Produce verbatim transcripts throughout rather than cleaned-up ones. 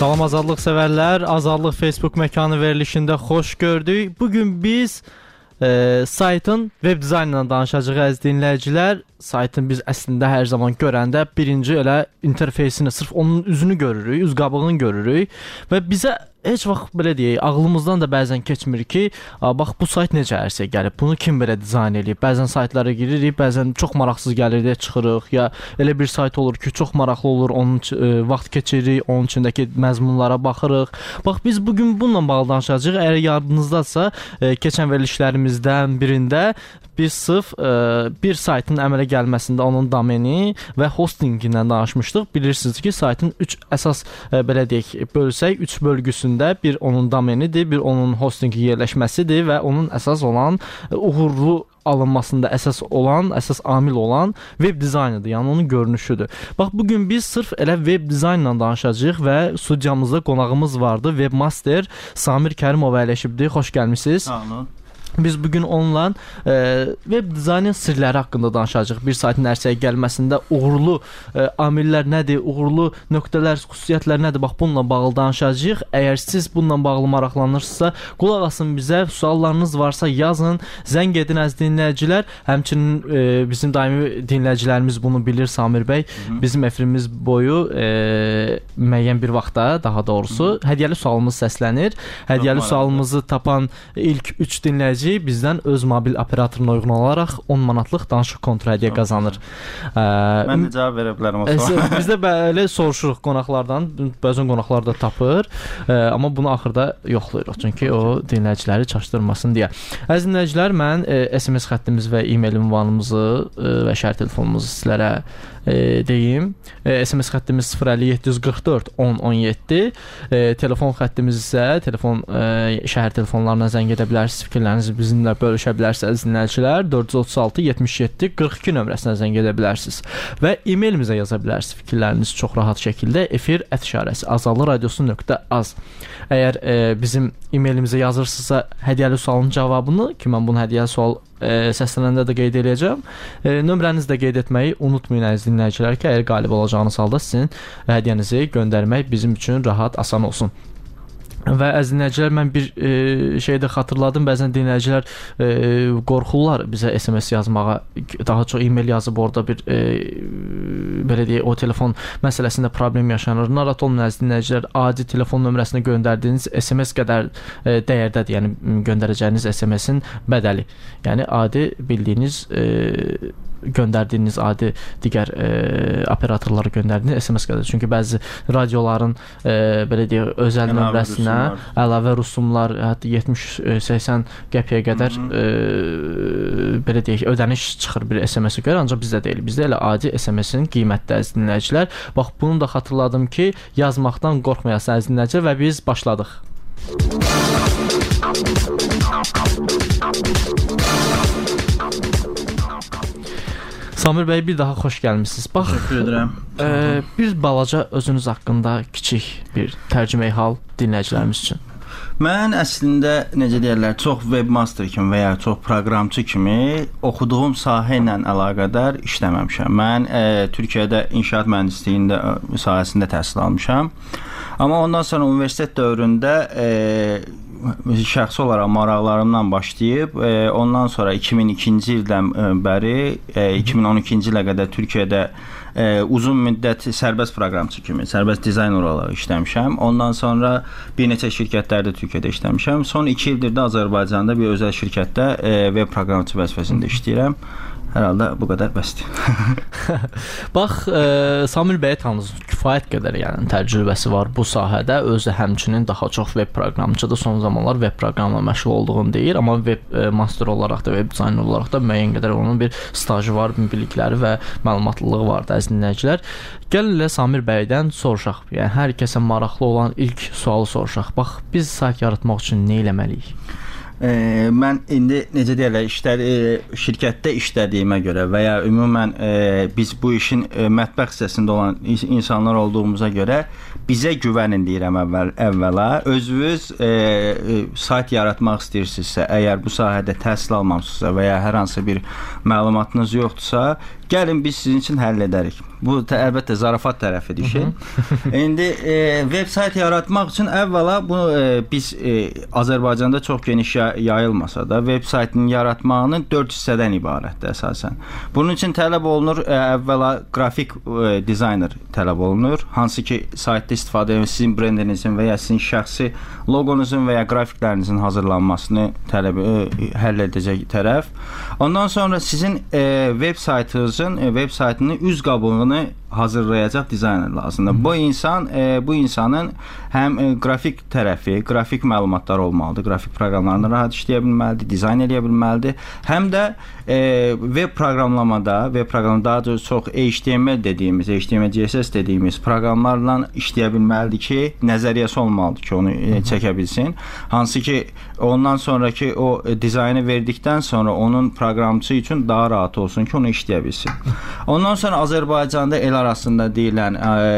Salam azadlıq sevərlər, Azadlıq Facebook məkanı verilişində xoş gördük. Bugün biz e, saytın web dizaynından danışacağıq əziz dinləyicilər. Saytın biz əslində hər zaman görəndə birinci elə interfeysini, sırf onun üzünü görürük, üz qabığını görürük və bizə heç vaxt belə deyək, ağlımızdan da bəzən keçmir ki, bax bu sayt necə ərsə gəlib, bunu kim belə dizayn edib? Bəzən saytlara giririk, bəzən çox maraqsız gəlir deyə çıxırıq, ya elə bir sayt olur ki, çox maraqlı olur, onun e, vaxt keçiririk, onun içindəki məzmunlara baxırıq. Bax biz bugün bununla bağlı danışacağıq. Əgər yadınızdadsa, e, keçən verilişlərimizdən birində biz sırf e, bir saytın əmələ gəlməsində onun domeni və hostingindən danışmışdıq. Bilirsiniz ki, saytın üç əsas e, belə deyək, bölsək, üç bölgüsünü bir onun domenidir, bir onun hostingi yerləşməsidir və onun əsas olan uğurlu alınmasında əsas olan, əsas amil olan web dizaynıdır, yəni onun görünüşüdür. Bax, bugün biz sırf elə web dizaynla danışacağıq və studiyamızda qonağımız vardı, webmaster Samir Kərimov əyləşibdir. Xoş gəlmisiniz. Sağ olun. Biz bugün onunla e, web dizaynın sirləri haqqında danışacağıq. Bir saytın ərsəyə gəlməsində uğurlu e, amillər nədir, uğurlu nöqtələr, xüsusiyyətlər nədir? Bax, bununla bağlı danışacağıq. Əgər siz bununla bağlı maraqlanırsınızsa, qulaq asın bizə, suallarınız varsa yazın, zəng edin əziz dinləyicilər. Həmçinin e, bizim daimi dinləyicilərimiz bunu bilir, Samir bəy. Hı-hı. Bizim efirimiz boyu e, müəyyən bir vaxtda, daha doğrusu, Hı-hı. hədiyyəli sualımız səslənir. Hədiyyəli sualımızı tapan ilk üç dinləyici bizdən öz mobil operatoruna uyğun olaraq on manatlıq danışıq kontradiya qazanır. Ə, Mən də cavab verə bilərəm o suala. Biz də belə soruşuruq qonaqlardan, bəzən qonaqlar da tapır, ə, amma bunu axırda yoxlayırıq, çünki o dinləyiciləri çaşdırmasın deyə. Əziz dinləyicilər, mən ə, S M S xəttimiz və e-mail ünvanımızı ə, və şəhər telefonumuzu sizlərə ə, deyim. Ə, S M S xəttimiz sıfır əlli yeddi yüz qırx dörd on on yeddi, ə, telefon xəttimiz isə telefon ə, şəhər telefonlarına zəng edə bilərsiniz, fikirlərinizi bizimlə bölüşə bilərsiniz dinləyicilər. dörd yüz otuz altı yetmiş yeddi qırx iki nömrəsinə zəng edə bilərsiniz və e-mailimizə yaza bilərsiniz fikirlərinizi çox rahat şəkildə efir ət işarəsi azadlıq radiosu nöqtə az. Əgər e, bizim e-mailimizə yazırsınızsa hədiyyəli sualın cavabını, ki mən bunu hədiyyəli sual e, səslənəndə də qeyd edəcəm, e, nömrənizi də qeyd etməyi unutmayın əziz dinləyicilər ki, əgər qalib olacağınız halda sizin hədiyyənizi göndərmək bizim üçün rahat, asan olsun. Və əziz dinləyicilər, mən bir e, şey də xatırladım. Bəzən dinləyicilər e, qorxurlar bizə S M S yazmağa. Daha çox e-mail yazıb orada bir e, belə deyək, o telefon məsələsində problem yaşanır. Narahat olmayın əziz dinləyicilər. Adi telefon nömrəsinə göndərdiyiniz S M S qədər e, dəyərdədir. Yəni göndərəcəyiniz S M S-in bədəli. Yəni adi bildiyiniz e, göndərdiyiniz adi digər e, operatorlara göndərdiyiniz S M S qədər. Çünki bəzi radioların e, belə deyək, özəl yəni, nömrəsinə əlavə rüsumlar, hətta yetmiş səksən qəpiyə qədər e, belə deyək, ödəniş çıxır bir S M S-ə görə, ancaq bizdə deyil. Bizdə elə adi S M S-in qiymətli əziz dinləyicilər. Bax, bunu da xatırladım ki, yazmaqdan qorxmayasınız əziz dinləyicilər və biz başladıq. Samir bəy, bir daha xoş gəlmisiniz. Bax, təşəkkür edirəm. E, bir balaca özünüz haqqında kiçik bir tərcüməyi hal dinləyicilərimiz üçün. Mən əslində, necə deyirlər, çox webmaster kimi və ya çox proqramçı kimi oxuduğum sahə ilə əlaqədar işləməmişəm. Mən e, Türkiyədə inşaat mühəndisliğində sahəsində təhsil almışam. Amma ondan sonra universitet dövründə e, şəxsi olaraq maraqlarımdan başlayıb, e, ondan sonra iki min ikinci ildən bəri, e, iki min on ikinci ilə qədər Türkiyədə e, uzun müddət sərbəst proqramçı kimi, sərbəst dizayner olaraq işləmişəm. Ondan sonra bir neçə şirkətlərdə Türkiyədə işləmişəm. Son iki ildir də Azərbaycanda bir özəl şirkətdə e, web proqramçı vəzifəsində işləyirəm. Hər halda bu qədər bəsdir. Bax, e, Samir bəyə tanısınız, kifayət qədər yəni təcrübəsi var bu sahədə. Özü həmçinin daha çox web proqramçıdır. Son zamanlar web proqramla məşğul olduğunu deyir, amma web e, master olaraq da, web dizayner olaraq da müəyyən qədər onun bir stajı var, bilikləri və məlumatlılığı var da əziz dinləyicilər. Gəlin elə Samir bəydən soruşaq. Yəni hər kəsə maraqlı olan ilk sualı soruşaq. Bax, biz sayt yaratmaq üçün nə etməliyik? E, mən indi necə deyirlər, işlər, e, şirkətdə işlədiyimə görə və ya ümumən e, biz bu işin e, mətbəx hissəsində olan insanlar olduğumuza görə bizə güvənin deyirəm əvvəl, əvvəla. Özünüz e, e, sayt yaratmaq istəyirsinizsə, əgər bu sahədə təhsil almamısınızsa və ya hər hansı bir məlumatınız yoxdursa, Gəlin biz sizin üçün həll edərik. Bu əlbəttə zarafat tərəfidir işin. İndi e, veb sayt yaratmaq üçün əvvəla bunu e, biz e, Azərbaycanda çox geniş yayılmasa da veb saytının yaratmağının dörd hissədən ibarətdir əsasən. Bunun üçün tələb olunur e, əvvəla qrafik e, dizayner tələb olunur. Hansı ki saytda istifadə edən sizin brendinizin və ya sizin şəxsi loqonuzun və ya qrafiklərinizin hazırlanmasını tələb e, həll edəcək tərəf. Ondan sonra sizin e, veb saytınızın e, veb saytının üz qabığını hazırlayacaq dizayner lazımdır. Bu insan e, bu insanın həm e, qrafik tərəfi, qrafik məlumatlar olmalıdır. Qrafik proqramlarını rahat işləyə bilməlidir, dizayn edə bilməlidir. Həm də e, veb proqramlamada, veb proqramda daha doğrusu çox H T M L dediyimiz, H T M L C S S dediyimiz proqramlarla işləyə bilməlidir ki, nəzəriyyəsi olmalıdır ki, onu e, çəkə bilsin. Hansı ki, ondan sonraki o e, dizaynı verdikdən sonra onun proqramçısı üçün daha rahat olsun ki, onu işləyə bilsin. Ondan sonra Azərbaycanda el arasında deyilən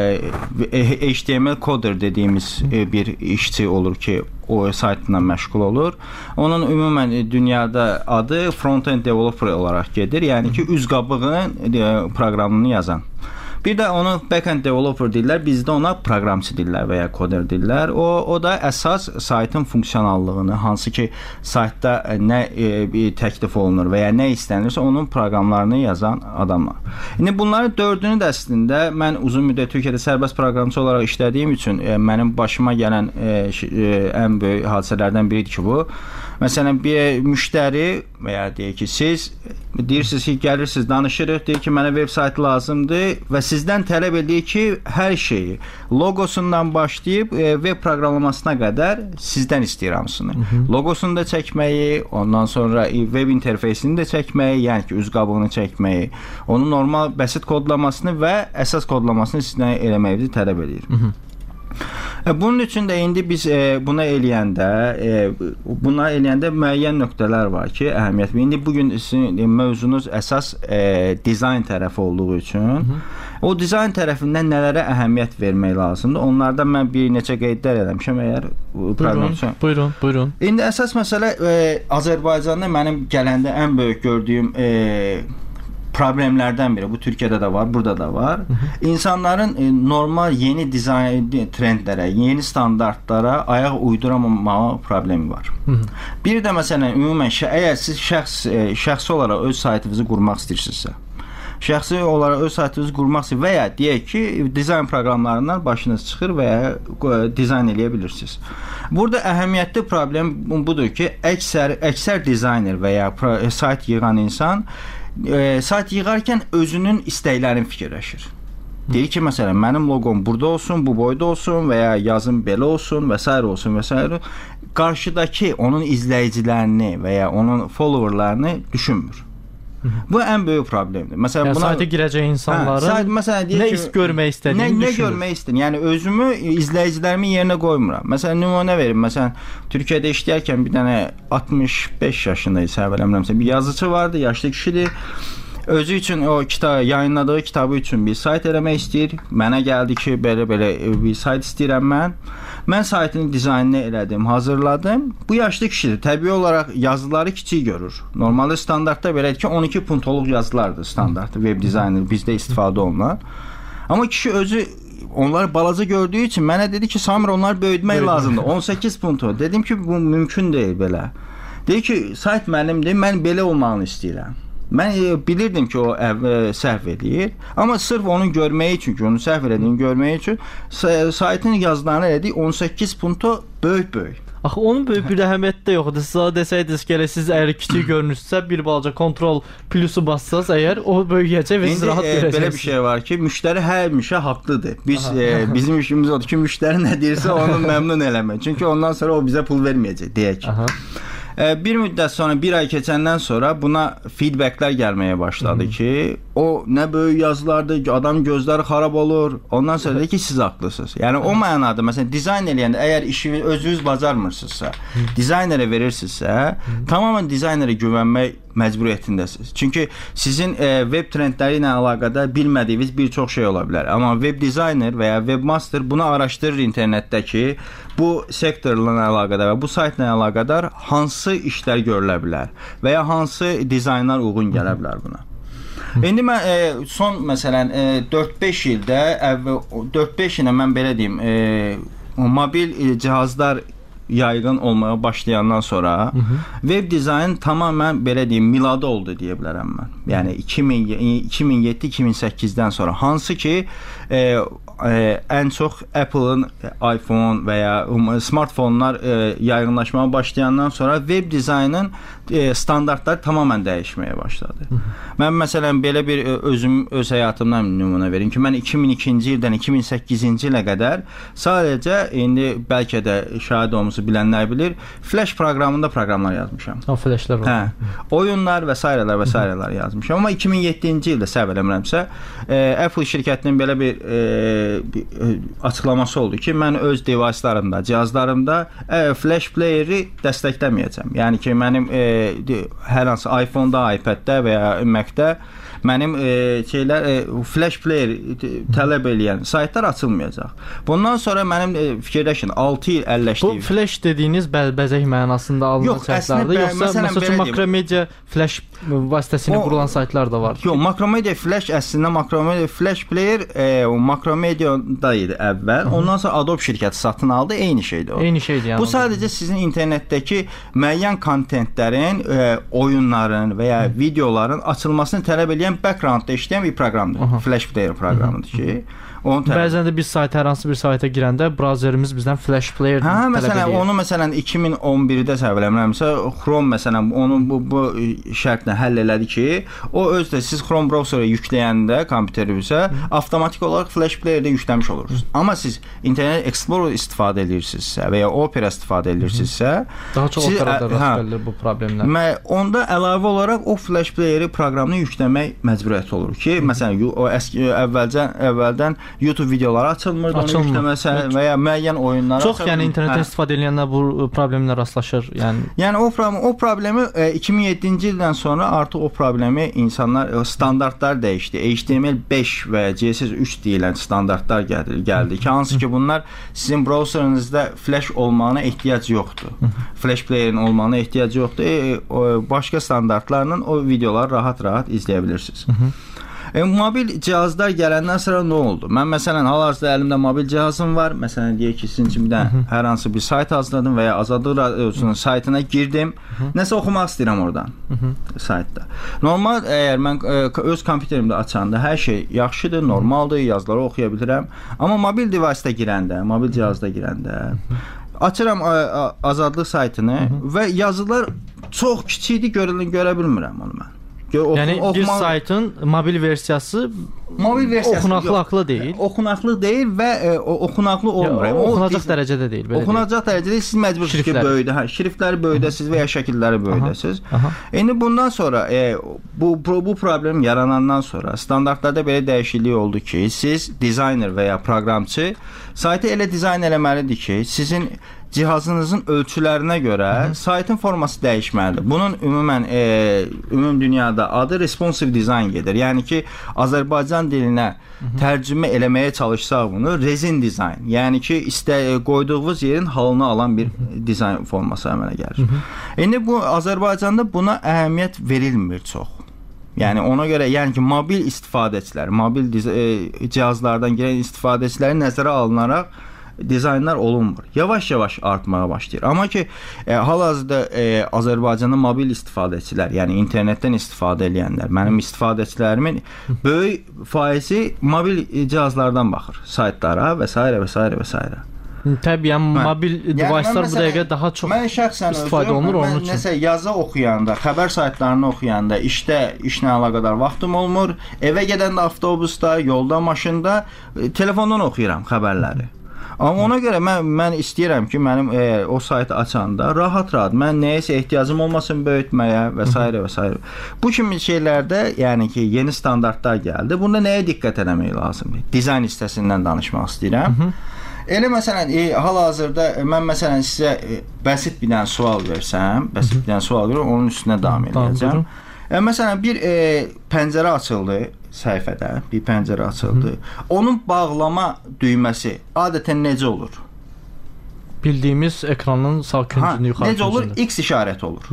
e, H T M L coder dediyimiz e, bir işçi olur ki, o saytla məşğul olur. Onun ümumən dünyada adı front-end developer olaraq gedir. Yəni ki, üz qabığının e, proqramını yazan. Bir də onu back-end developer deyirlər, bizdə ona proqramçı deyirlər və ya koder deyirlər. O, o da əsas saytın funksionallığını, hansı ki, saytda nə e, təklif olunur və ya nə istənilirsə, onun proqramlarını yazan adamlar. İndi bunların dördünü də əslində mən uzun müddət Türkiyədə sərbəst proqramçı olaraq işlədiyim üçün e, mənim başıma gələn e, e, ən böyük hadisələrdən biridir ki, bu. Məsələn, bir müştəri və ya deyək ki, siz deyirsiniz ki, gəlirsiniz, danışırıq, deyir ki, mənə veb saytı lazımdır və sizdən tələb edir ki, hər şeyi logosundan başlayıb e, veb proqramlamasına qədər sizdən istəyir hamısını. Logosunu da çəkməyi, ondan sonra veb interfeysini də çəkməyi, yəni ki, üz qabığını çəkməyi, onun normal bəsit kodlamasını və əsas kodlamasını sizdən eləməyinizi tələb edir. Hı -hı. Bunun üçün də indi biz e, buna eləyəndə, e, buna eləyəndə müəyyən nöqtələr var ki, əhəmiyyət. İndi bugün sizin mövzunuz əsas e, dizayn tərəfi olduğu üçün, Hı -hı. o dizayn tərəfindən nələrə əhəmiyyət vermək lazımdır? Onlardan mən bir neçə qeydlər eləmişəm əgər buyurun, buyurun, buyurun. İndi əsas məsələ e, Azərbaycanda mənim gələndə ən böyük gördüyüm e, problemlərdən biri. Bu Türkiyədə də var, burada da var. Hı -hı. İnsanların e, normal yeni dizayn trendlərə, yeni standartlara ayaq uyduramamağı problemi var. Hı -hı. Bir də məsələn ümumən əgər siz şəxs e, şəxsi olaraq öz saytınızı qurmaq istəyirsinizsə, şəxsi olaraq öz saytınızı qurmaq istəyir və ya deyək ki, dizayn proqramlarından başınız çıxır və ya dizayn eləyə bilirsiniz. Burada əhəmiyyətli problem budur ki, əksər əksər dizayner və ya sayt yığan insan E, sayt yığarkən özünün istəklərini fikirləşir. Deyir ki, məsələn, mənim loqom burada olsun, bu boyda olsun və ya yazım belə olsun və s. olsun və s. Qarşıdakı onun izləyicilərini və ya onun followerlarını düşünmür. Bu ən böyük problemdir. Məsələn, yəni, buna sayta girəcək insanların hə, sayt, məsələn, nə ki, görmək istədiyini nə, nə görmək istəyir. Yəni özümü izləyicilərimin yerinə qoymuram. Məsələn, nümunə verim. Məsələn, Türkiyədə işləyərkən bir dənə altmış beş yaşında isə eləmirəmsə bir yazıcı vardı, yaşlı kişidir. Özü üçün o kitab yayınladığı kitabı üçün bir sayt eləmək istəyir. Mənə gəldi ki, belə-belə bir sayt istəyirəm mən. Mən saytın dizaynını elədim, hazırladım. Bu yaşlı kişidir. Təbii olaraq yazıları kiçik görür. Normalde standartda belədir ki, on iki puntoluq yazılardır standartda web dizayner bizdə istifadə olunan. Amma kişi özü onlar balaca gördüyü üçün mənə dedi ki, Samir onlar böyütmək lazımdır. on səkkiz puntu. Dedim ki, bu mümkün deyil belə. Dedi ki, sayt mənimdir, mən belə olmağını istəyirəm. Mən e, bilirdim ki, o e, səhv edir. Amma sırf onun görməyi üçün ki, onu səhv elədiyini görməyi üçün saytın yazılarını elədik on səkkiz punto böyük-böyük. Axı onun böyük bir əhəmiyyəti də yoxdur. Siz desəydiniz ki, elə siz əgər kiçik görünürsə, bir balaca kontrol plusu bassaz, əgər o böyüyəcək və siz rahat e, görəcəksiniz. Belə bir şey var ki, müştəri həmişə haqlıdır. Biz e, bizim işimiz odur ki, müştəri nə deyirsə onu məmnun eləmək. Çünki ondan sonra o bizə pul verməyəcək, deyək. Aha. Bir müddət sonra, bir ay keçəndən sonra buna feedbacklər gəlməyə başladı Hı -hı. ki, o nə böyük yazılardır ki, adam gözləri xarab olur. Ondan sonra dedi ki, siz haqlısınız. Yəni o mənada, məsələn, dizayn eləyəndə, əgər işi özünüz bacarmırsınızsa, dizaynerə verirsinizsə, tamamilə dizaynerə güvənmək məcburiyyətindəsiniz. Çünki sizin e, web trendləri ilə əlaqədar bilmədiyiniz bir çox şey ola bilər. Amma web dizayner və ya webmaster bunu araşdırır internetdəki bu sektorla əlaqədar və bu saytla əlaqədar hansı işlər görülə bilər və ya hansı dizaynlar uyğun gələ bilər buna. İndi mən e, son məsələn e, dörd-beş ildə əvvəl dörd-beş ilə mən belə deyim, e, mobil e, cihazlar yaygın olmaya başlayandan sonra hı -hı. web dizayn tamamən belə deyim miladı oldu deyə bilərəm mən. Yəni iki min yeddi iki min səkkizdən sonra hansı ki e, e, ən çox Apple-ın iPhone və ya smartfonlar e, yaygınlaşmaya başlayandan sonra web dizaynın e, standartları tamamən dəyişməyə başladı. Hı -hı. Mən məsələn belə bir özüm öz həyatımdan nümunə verim ki, mən iki min ikinci ildən iki min səkkizinci ilə qədər sadəcə indi bəlkə də şahid olmuş bilənlər bilir, Flash proqramında proqramlar yazmışam. O Flashlar var. Hə, oyunlar və s. və s. yazmışam. Amma iki min yeddinci ildə səhv eləmirəmsə, e, Apple şirkətinin belə bir, e, bir e, açıqlaması oldu ki, mən öz device'larımda, cihazlarımda e, Flash player'i dəstəkləməyəcəm. Yəni ki, mənim e, hər hansı iPhone-da, iPad-də və ya Mac-də mənim e, şeylər e, Flash player tələb eləyən saytlar açılmayacaq. Bundan sonra mənim e, fikirləşin altı il əlləşdiyim. Bu Flash dediyiniz bəlbəzək mənasında alınan saytlardır, yoxsa məsələn Makromedia Flash vasitəsilə qurulan saytlar da var? Yox, Makromedia Flash əslində Makromedia Flash player e, Makromedia'da idi əvvəl. Hı -hı. Ondan sonra Adobe şirkəti satın aldı, eyni şeydir o. Eyni şeydir yəni. Bu sadəcə sizin internetdəki müəyyən kontentlərin, e, oyunların və ya videoların açılmasını tələb edən backgroundda işləyən bir proqramdır. Aha. Flash player proqramıdır ki, bəzən də biz sayta, hər hansı bir sayta girəndə brauzerimiz bizdən Flash player hə, tələb məsələn, edir. Onu məsələn iki min on birdə səhv eləmirəmsə, Chrome məsələn onu bu, bu şərtlə həll elədi ki, o özdə siz Chrome browserı yükləyəndə kompüterinizə avtomatik olaraq Flash playerdə yükləmiş olursunuz. Hı. Amma siz Internet Explorer istifadə edirsinizsə və ya Opera istifadə edirsinizsə, daha çox Opera'da rast gəlir bu problemlər. Onda əlavə olaraq o Flash playeri proqramını yükləmək məcburiyyəti olur ki, Hı. məsələn o əski əvvəlcən əvvəldən YouTube videoları açılmırdı, onu yükləməsə və ya müəyyən oyunlar çox, yəni internetdən istifadə edənlər bu problemlə rastlaşır. Yəni yəni o problem o problemi e, iki min yeddinci ildən sonra artıq o problemi insanlar standartlar dəyişdi. H T M L beş və C S S üç deyilən standartlar gəldi, gəldi ki, hansı ki bunlar sizin browserinizdə Flash olmağına ehtiyac yoxdur. Flash player'in olmağına ehtiyac yoxdur. E, o, başqa standartlarla o videoları rahat-rahat izləyə bilirsiniz. E, mobil cihazlar gələndən sonra nə oldu? Mən məsələn hal-hazırda əlimdə mobil cihazım var. Məsələn deyək ki, sizin üçün bir hər hansı bir sayt hazırladım və ya Azadlıq Radiosunun saytına girdim. Hı -hı. Nəsə oxumaq istəyirəm oradan. Hı -hı. Saytda. Normal əgər mən ə, öz kompüterimdə açanda hər şey yaxşıdır, normaldır, yazıları oxuya bilirəm. Amma mobil device-də girəndə, mobil cihazda girəndə Hı -hı. açıram ə, ə, Azadlıq saytını Hı -hı. və yazılar çox kiçikdir, görə, görə bilmirəm onu mən. Yəni oxuma... bir saytın mobil versiyası mobil versiyası oxunaqlı deyil. Oxunaqlı deyil və e, oxunaqlı olmur. Ya, oxunacaq o, dərəcədə deyil, belə. Oxunacaq deyil. dərəcədə siz məcbursunuz ki, böyüdə, hə, şriftləri böyüdəsiz və ya şəkilləri böyüdəsiz. İndi bundan sonra e, bu bu problem yaranandan sonra standartlarda belə dəyişiklik oldu ki, siz dizayner və ya proqramçı saytı elə dizayn eləməlidir ki, sizin cihazınızın ölçülərinə görə Hı -hı. saytın forması dəyişməlidir. Bunun ümumən e, ümum dünyada adı responsive design gedir. Yəni ki, Azərbaycan dilinə Hı -hı. tərcümə eləməyə çalışsaq bunu resin dizayn. Yəni ki, istə qoyduğunuz yerin halını alan bir Hı -hı. dizayn forması əmələ gəlir. Hı -hı. İndi bu Azərbaycanda buna əhəmiyyət verilmir çox. Yəni ona görə yəni ki, mobil istifadəçilər, mobil e, cihazlardan gələn istifadəçilərin nəzərə alınaraq dizaynlar olunmur. Yavaş-yavaş artmağa başlayır. Amma ki, e, hal-hazırda e, Azərbaycanın mobil istifadəçilər, yəni internetdən istifadə edənlər, mənim istifadəçilərimin böyük faizi mobil cihazlardan baxır, saytlara və s. və s. və s. Təbii, mobil device'lar bu dəqiqə daha çox istifadə olunur onun üçün. Nəsə yazı oxuyanda, xəbər saytlarını oxuyanda, işdə işlə əlaqədar vaxtım olmur. Evə gedəndə avtobusda, yolda, maşında e, telefondan oxuyuram xəbərləri. Amma ona görə mən mən istəyirəm ki, mənim e, o saytı açanda rahat-rahat mən nəyəsə ehtiyacım olmasın böyütməyə və s. və s. Bu kimi şeylərdə, yəni ki, yeni standartlar gəldi. Bunda nəyə diqqət etmək lazımdır? Dizayn hissəsindən danışmaq istəyirəm. Hı -hı. Elə məsələn, e, hal-hazırda mən məsələn sizə e, bəsit bir dənə sual versəm, bəsit bir dənə sual verirəm, onun üstünə davam edəcəm. E, məsələn, bir e, pəncərə açıldı səhifədə, bir pəncərə açıldı. Hı. Onun bağlama düyməsi adətən necə olur? Bildiyimiz ekranın sağ küncünü, yuxarı necə olur? X işarəti olur. Bəli.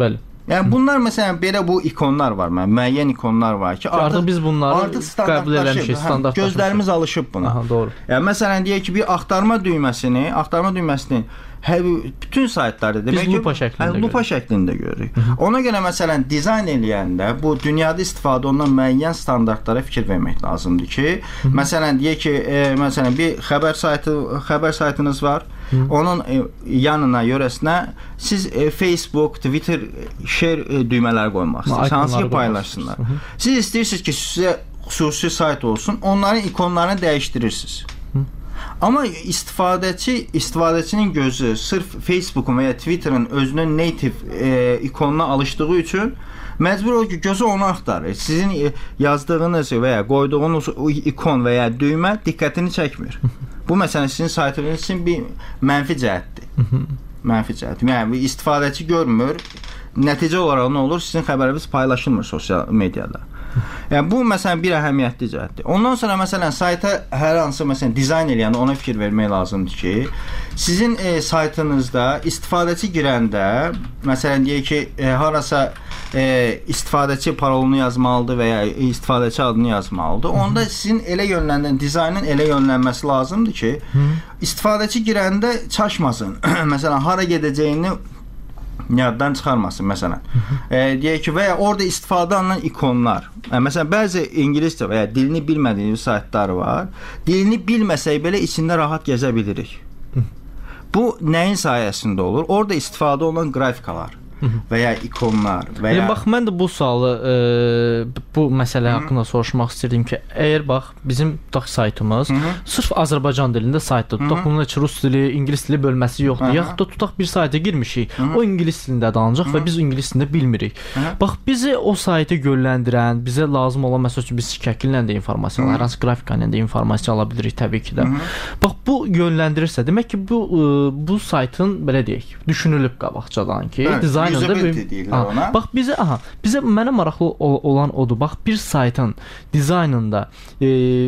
Yəni bunlar məsələn belə bu ikonlar var, mən müəyyən ikonlar var ki, artıq, artıq biz bunları artıq qəbul eləmişik, standartlaşıb. Gözlərimiz alışıb buna. Aha, doğru. Yəni məsələn deyək ki, bir axtarma düyməsini, axtarma düyməsini hər bütün saytlarda demək ki, lupa şəklində, hə, lupa şəklində görürük. Ona görə məsələn dizayn eləyəndə bu dünyada istifadə olunan müəyyən standartlara fikir vermək lazımdır ki, Hı -hı. məsələn deyək ki, e, məsələn bir xəbər saytı, xəbər saytınız var. Hı. Onun e, yanına, yörəsinə siz e, Facebook, Twitter, share e, düymələri qoymaq istəyirsiniz. Hansı ki paylaşsınlar. Hı -hı. Siz istəyirsiniz ki, sizə xüsusi sayt olsun, onların ikonlarını dəyişdirirsiniz. Hı. Amma istifadəçi, istifadəçinin gözü sırf Facebook'un və ya Twitter'ın özünün native e, ikonuna alışdığı üçün məcbur olur ki, gözü onu axtarır. Sizin e, yazdığınız və ya qoyduğunuz ikon və ya düymə diqqətini çəkmir. Bu məsələn sizin saytınız üçün bir mənfi cəhətdir. Mənfi cəhət. Yəni istifadəçi görmür. Nəticə olaraq nə olur? Sizin xəbəriniz paylaşılmır sosial mediada. Yəni bu məsələn bir əhəmiyyətli cəhətdir. Ondan sonra məsələn sayta hər hansı məsələn dizayn eləyəndə ona fikir vermək lazımdır ki, sizin e, saytınızda istifadəçi girəndə məsələn deyək ki, e, harasa e, istifadəçi parolunu yazmalıdır və ya istifadəçi adını yazmalıdır. Onda sizin elə yönləndirən dizaynın elə yönlənməsi lazımdır ki, istifadəçi girəndə çaşmasın. Məsələn hara gedəcəyini yaddan çıxarmasın məsələn. E, deyək ki, və ya orada istifadə olunan ikonlar. E, məsələn, bəzi ingiliscə və ya dilini bilmədiyiniz saytlar var. Dilini bilməsək belə içində rahat gəzə bilirik. Bu nəyin sayəsində olur? Orada istifadə olunan qrafikalar və ya ikonlar və ya... Yəni, bax, mən də bu sualı, e, bu məsələ haqqında soruşmaq istəyirdim ki, əgər bax, bizim tutaq saytımız Hı -hı. sırf Azərbaycan dilində saytdır. Tutaq, bunun heç rus dili, ingilis dili bölməsi yoxdur. Hı -hı. Yaxud da tutaq bir sayta girmişik, Hı -hı. o ingilis dilində danacaq və biz ingilis dilində bilmirik. Hı -hı. Bax, bizi o sayta yönləndirən, bizə lazım olan, məsəl üçün, biz şəkillə də informasiya, hər hansı qrafika ilə də informasiya ala bilirik təbii ki də. Hı -hı. Bax, bu yönləndirirsə, demək ki, bu, bu saytın, belə deyək, düşünülüb qabaqcadan ki, Bəli. dizayn Aha, bax bizə aha bizə mənə maraqlı olan odur. Bax bir saytın dizaynında e,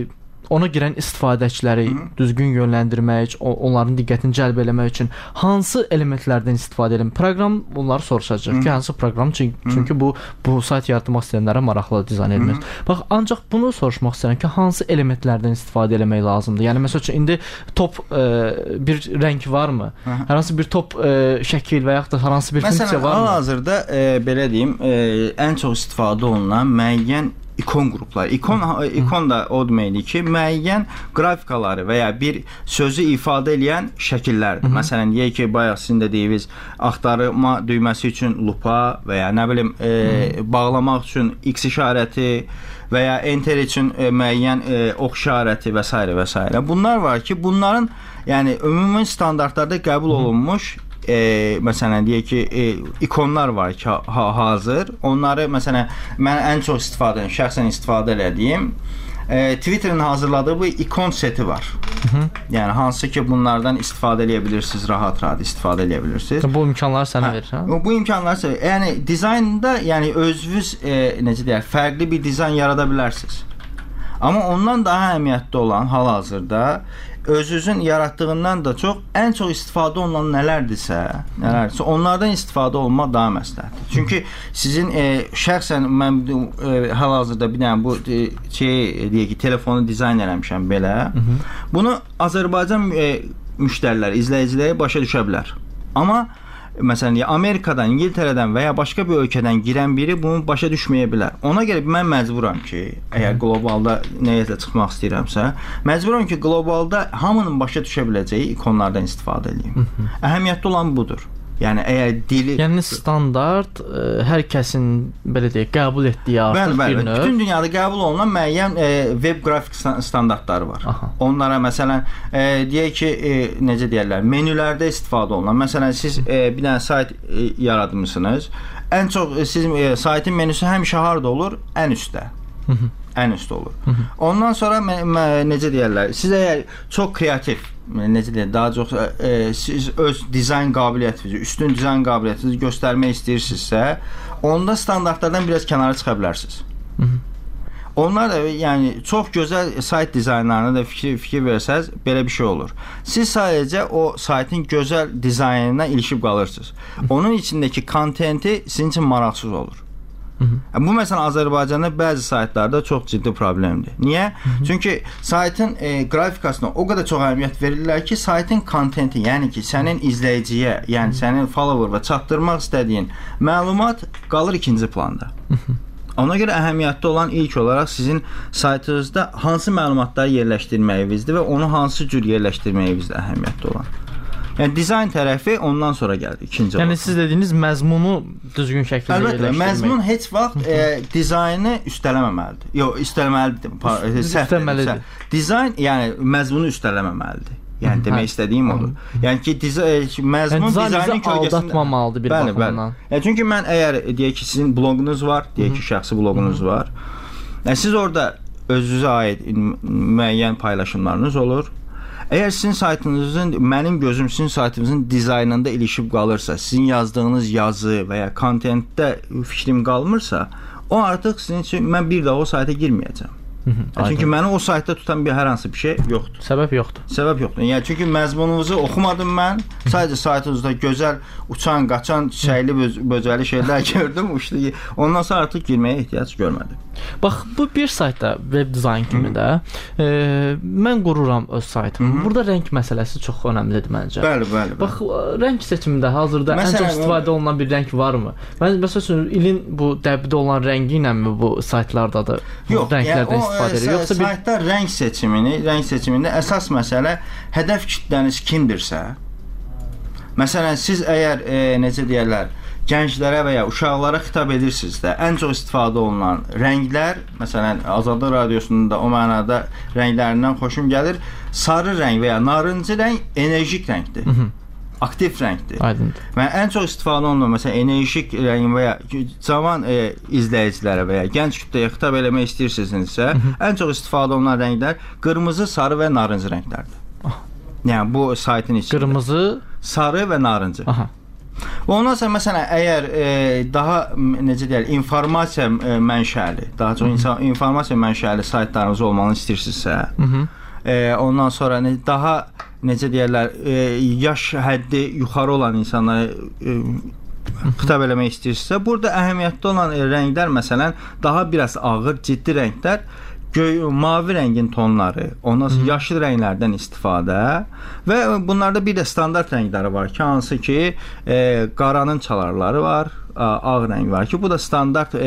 ona girən istifadəçiləri Hı -hı. düzgün yönləndirmək, onların diqqətini cəlb eləmək üçün hansı elementlərdən istifadə edelim? Proqram bunları soruşacaq Hı -hı. ki, hansı proqram? Çünki, çünki bu bu sayt yaratmaq istəyənlərə maraqlı dizayn edilmir. Bax, ancaq bunu soruşmaq istəyirəm ki, hansı elementlərdən istifadə eləmək lazımdır? Yəni məsəl üçün indi top e, bir rəng varmı? Hı -hı. Hər hansı bir top e, şəkil və yaxud da hər hansı bir Məsələn, funksiya varmı? Məsələn, hal-hazırda e, belə deyim, e, ən çox istifadə olunan müəyyən ikon qrupları. İkon ikon da o deməkdir ki, müəyyən qrafikaları və ya bir sözü ifadə edən şəkillərdir. Məsələn, deyək ki, bayaq sizin də deyiniz, axtarma düyməsi üçün lupa və ya nə bilim, e, bağlamaq üçün X işarəti və ya enter üçün e, müəyyən e, ox işarəti və s. və s. Bunlar var ki, bunların yəni ümumi standartlarda qəbul olunmuş E, məsələn deyək ki, e, ikonlar var ki, ha hazır. Onları məsələn mən ən çox istifadə edirəm, şəxsən istifadə elədiyim e, Twitter'ın hazırladığı bu ikon seti var. Hı -hı. Yəni hansı ki bunlardan istifadə edə bilirsiniz, rahat-rahat istifadə edə bilirsiniz. Bu imkanları sənə verir, hə? Bu imkanları sənə. Yəni dizaynda yəni özünüz e, necə deyək, fərqli bir dizayn yarada bilərsiniz. Amma ondan daha əhəmiyyətli olan hal-hazırda özünüzün yaratdığından da çox ən çox istifadə olunan nələrdirsə, nələrdirsə onlardan istifadə olmaq daha məsləhətdir. Çünki sizin e, şəxsən mən e, hal-hazırda bir dənə bu e, şey deyək ki, telefonu dizayn eləmişəm belə. Hı -hı. Bunu Azərbaycan e, müştərilər, izləyiciləri başa düşə bilər. Amma məsələn, Amerikadan, İngiltərədən və ya başqa bir ölkədən girən biri bunu başa düşməyə bilər. Ona görə mən məcburam ki, əgər qlobalda nəyisə çıxmaq istəyirəmsə, məcburam ki, qlobalda hamının başa düşə biləcəyi ikonlardan istifadə edeyim. Əhəmiyyətli olan budur. Yəni əgər dili yəni standart ə, hər kəsin belə deyək qəbul etdiyi artıq bəli, bəli, bir növ. Bütün dünyada qəbul olunan müəyyən e, web qrafik standartları var. Aha. Onlara məsələn e, deyək ki, e, necə deyirlər, menülərdə istifadə olunan. Məsələn siz e, bir dənə sayt e, yaratmısınız. Ən çox e, sizin e, saytın menüsü həmişə harda olur? Ən üstdə. Ən üstdə olur. Ondan sonra necə deyirlər, siz əgər çox kreativ, necə deyək, daha çox e, siz öz dizayn qabiliyyətinizi, üstün dizayn qabiliyyətinizi göstərmək istəyirsinizsə, onda standartlardan biraz kənara çıxa bilərsiniz. Hı -hı. Onlar da yəni çox gözəl sayt dizaynlarına da fikir fikir versəz belə bir şey olur. Siz sadəcə o saytın gözəl dizaynına ilişib qalırsınız. Onun içindəki kontenti sizin üçün maraqsız olur. Hı -hı. Bu məsələn Azərbaycanda bəzi saytlarda çox ciddi problemdir. Niyə? Hı -hı. Çünki saytın e, qrafikasına o qədər çox əhəmiyyət verirlər ki, saytın kontenti, yəni ki, sənin izləyiciyə, yəni sənin follower'a çatdırmaq istədiyin məlumat qalır ikinci planda. Hı -hı. Ona görə əhəmiyyətli olan ilk olaraq sizin saytınızda hansı məlumatları yerləşdirməyinizdir və onu hansı cür yerləşdirməyinizdir əhəmiyyətli olan. Yəni dizayn tərəfi ondan sonra gəlir ikinci. Yəni siz dediyiniz məzmunu düzgün şəkildə yerləşdirmək. Əlbəttə, məzmun heç vaxt e, dizaynı üstələməməlidir. Yox, üstələməlidir. Üstələməlidir. Dizayn yəni məzmunu üstələməməlidir. Yəni demək istədiyim odur. Yəni ki, məzmun dizaynın kölgəsində aldatmamalıdır bir baxımdan. Yəni çünki mən əgər deyək ki, sizin bloqunuz var, deyək ki, şəxsi bloqunuz var. Yəni siz orada özünüzə aid müəyyən paylaşımlarınız olur. Əgər sizin saytınızın, mənim gözüm sizin saytınızın dizaynında ilişib qalırsa, sizin yazdığınız yazı və ya kontentdə fikrim qalmırsa, o artıq sizin üçün mən bir daha o sayta girməyəcəm. Hı -hı, çünki məni o saytda tutan bir hər hansı bir şey yoxdur. Səbəb yoxdur. Səbəb yoxdur. Yəni çünki məzmununuzu oxumadım mən. Sadəcə saytınızda gözəl uçan, qaçan, çiçəkli, böcəli şeylər gördüm. Uçdu. Ondan sonra artıq girməyə ehtiyac görmədim. Bax, bu bir saytda web dizayn kimi də e, mən qururam öz saytımı. Hı -hı. Burada rəng məsələsi çox önəmlidir məncə. Bəli, bəli. Bax, rəng seçimində hazırda məsələn, ən çox istifadə olunan bir rəng varmı? Mən məsələn ilin bu dəbdə olan rəngi ilənmi bu saytlardadır? Yox, rənglərdən yəni, istifadə edir. Yoxsa bir saytda rəng seçimini, rəng seçimində əsas məsələ hədəf kitləniz kimdirsə, məsələn siz əgər e, necə deyirlər, gənclərə və ya uşaqlara xitab edirsinizsə, ən çox istifadə olunan rənglər, məsələn, Azadlıq Radiosunda da o mənada rənglərindən xoşum gəlir. Sarı rəng və ya narıncı rəng enerjik rəngdir. Hı -hı. Aktiv rəngdir. Aydındır. Və ən çox istifadə olunan məsələn enerjik rəng və ya cavan e, izləyicilərə və ya gənc kütləyə xitab eləmək istəyirsinizsə, ən çox istifadə olunan rənglər qırmızı, sarı və narıncı rənglərdir. Ah. Yəni bu saytın içində. Qırmızı, sarı və narıncı. Aha. Və ondan sonra məsələn əgər e, daha necə deyirlər, informasiya e, mənşəli, daha çox insan informasiya mənşəli saytlarınız olmalı istəyirsinizsə, hı -hı. E, ondan sonra ne, daha necə deyirlər, e, yaş həddi yuxarı olan insanlara e, xitab eləmək istəyirsinizsə, burada əhəmiyyətli olan e, rənglər məsələn daha biraz ağır, ciddi rənglər, göy, mavi rəngin tonları, ondan sonra yaşıl rənglərdən istifadə və bunlarda bir də standart rəngləri var ki, hansı ki e, qaranın çalarları var, ağ rəng var ki, bu da standart e,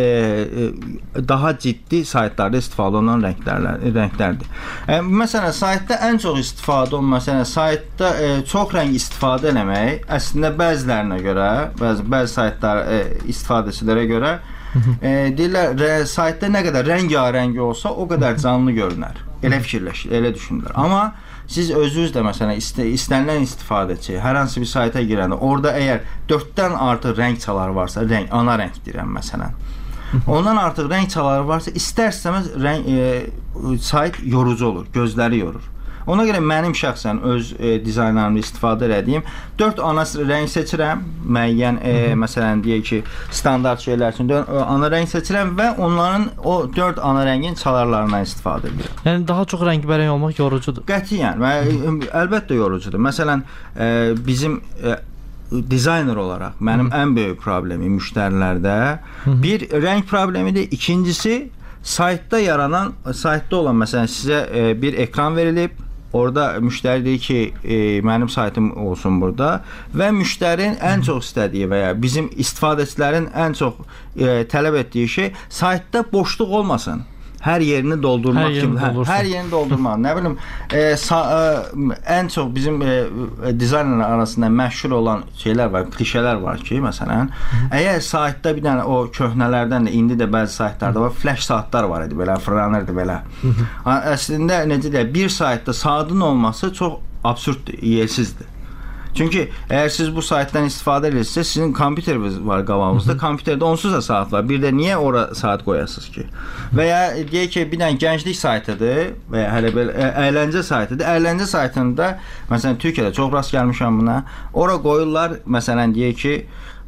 e, daha ciddi saytlarda istifadə olunan rənglərlər, rənglərdir. E, məsələn, saytda ən çox istifadə olunan, məsələn, saytda e, çox rəng istifadə eləmək əslində bəzilərinə görə, bəzi bəzi saytlar e, istifadəçilərə görə e, deyirlər, saytda nə qədər rəngarəng olsa, o qədər canlı görünər. Elə fikirləşir, elə düşünürlər. Amma siz özünüz də məsələn ist istənilən istifadəçi hər hansı bir sayta girəndə orada əgər dörddən artıq rəng çaları varsa, rəng ana rəng deyirəm məsələn. Ondan artıq rəng çaları varsa, istər-istəməz rəng e, sayt yorucu olur, gözləri yorur. Ona görə mənim şəxsən öz e, dizaynlarımda istifadə etdiyim dörd ana rəng seçirəm. Müəyyən e, məsələn deyək ki, standart şeylər üçün dörd ana rəng seçirəm və onların o dörd ana rəngin çalarlarından istifadə edirəm. Yəni daha çox rəngbərəng olmaq yorucudur. Qətiyyən, və əlbəttə yorucudur. Məsələn, e, bizim e, dizayner olaraq mənim Hı. ən böyük problemim müştərilərdə Hı. bir rəng problemidir. İkincisi saytda yaranan, saytda olan məsələn sizə e, bir ekran verilib. Orada müştəri deyir ki, e, mənim saytım olsun burada və müştərinin ən çox istədiyi və ya bizim istifadəçilərin ən çox e, tələb etdiyi şey saytda boşluq olmasın. Hər yerini doldurmaq hər kimi, hə, hər yerini doldurmaq. Nə bilim, e, sa, e, ən çox bizim e, dizaynerlər arasında məşhur olan şeylər var, klişələr var ki, məsələn, əgər saytda bir dənə o köhnələrdən də indi də bəzi saytlarda var, flash saatlar var idi, belə fırlanırdı belə. Əslində necə deyək, bir saytda saatın olması çox absurddur, yiyəsizdir. Çünki əgər siz bu saytdan istifadə edirsiniz, sizin kompüteriniz var qabağınızda, kompüterdə onsuz da saat var. Bir də niyə ora saat qoyasınız ki? Və ya deyək ki, bir dənə gənclik saytıdır və ya hələ belə əyləncə saytıdır. Əyləncə saytında, məsələn, Türkiyədə çox rast gəlmişəm buna. Ora qoyurlar, məsələn, deyək ki,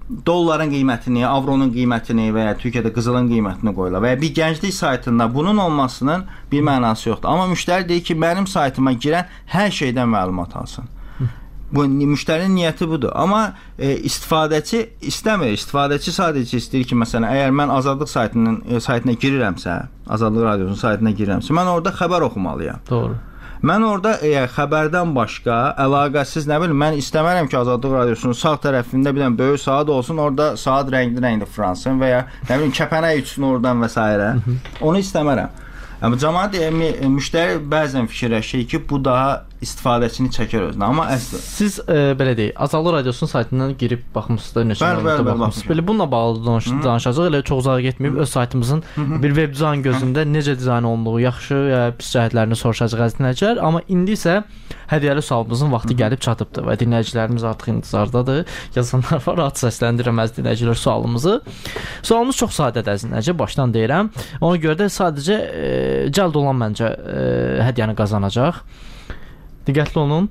dolların qiymətini, avronun qiymətini və ya Türkiyədə qızılın qiymətini qoyurlar və ya bir gənclik saytında bunun olmasının bir mənası yoxdur. Amma müştəri deyir ki, mənim saytıma girən hər şeydən məlumat alsın. Bu müştərinin niyyəti budur. Amma e, istifadəçi istəmir. İstifadəçi sadəcə istəyir ki, məsələn, əgər mən Azadlıq saytının e, saytına girirəmsə, Azadlıq radiosunun saytına girirəmsə, mən orada xəbər oxumalıyam. Doğru. Mən orada e, xəbərdən başqa əlaqəsiz nə bilim, mən istəmərəm ki, Azadlıq radiosunun sağ tərəfində bir dənə böyük saat olsun, orada saat rəngli-rəngli fransın və ya nə bilim kəpənək uçsun oradan və s. Onu istəmərəm. Amma cəmaət e, müştəri bəzən fikirləşir ki, bu daha istifadəçini çəkər özünə. Amma əslində siz e, belə deyək, Azadlıq radiosunun saytından girib baxmısınız, neçə məlumatlara baxmısınız. Belə bununla bağlı danış danışacağıq. Elə çox uzağa getməyib öz saytımızın Hı -hı. bir web dizayn gözündə necə dizayn olunduğu, yaxşı ya pis cəhətlərini soruşacağıq əziz dinləyicilər. Amma indi isə hədiyyəli sualımızın vaxtı gəlib çatıbdır və dinləyicilərimiz artıq intizardadır. Yazanlar var, rahat səsləndirəm əziz dinləyicilər sualımızı. Sualımız çox sadədir əziz dinləyicilər, başdan deyirəm. Ona görə də sadəcə e, cəld olan məncə e, hədiyyəni qazanacaq. Diqqətli olun.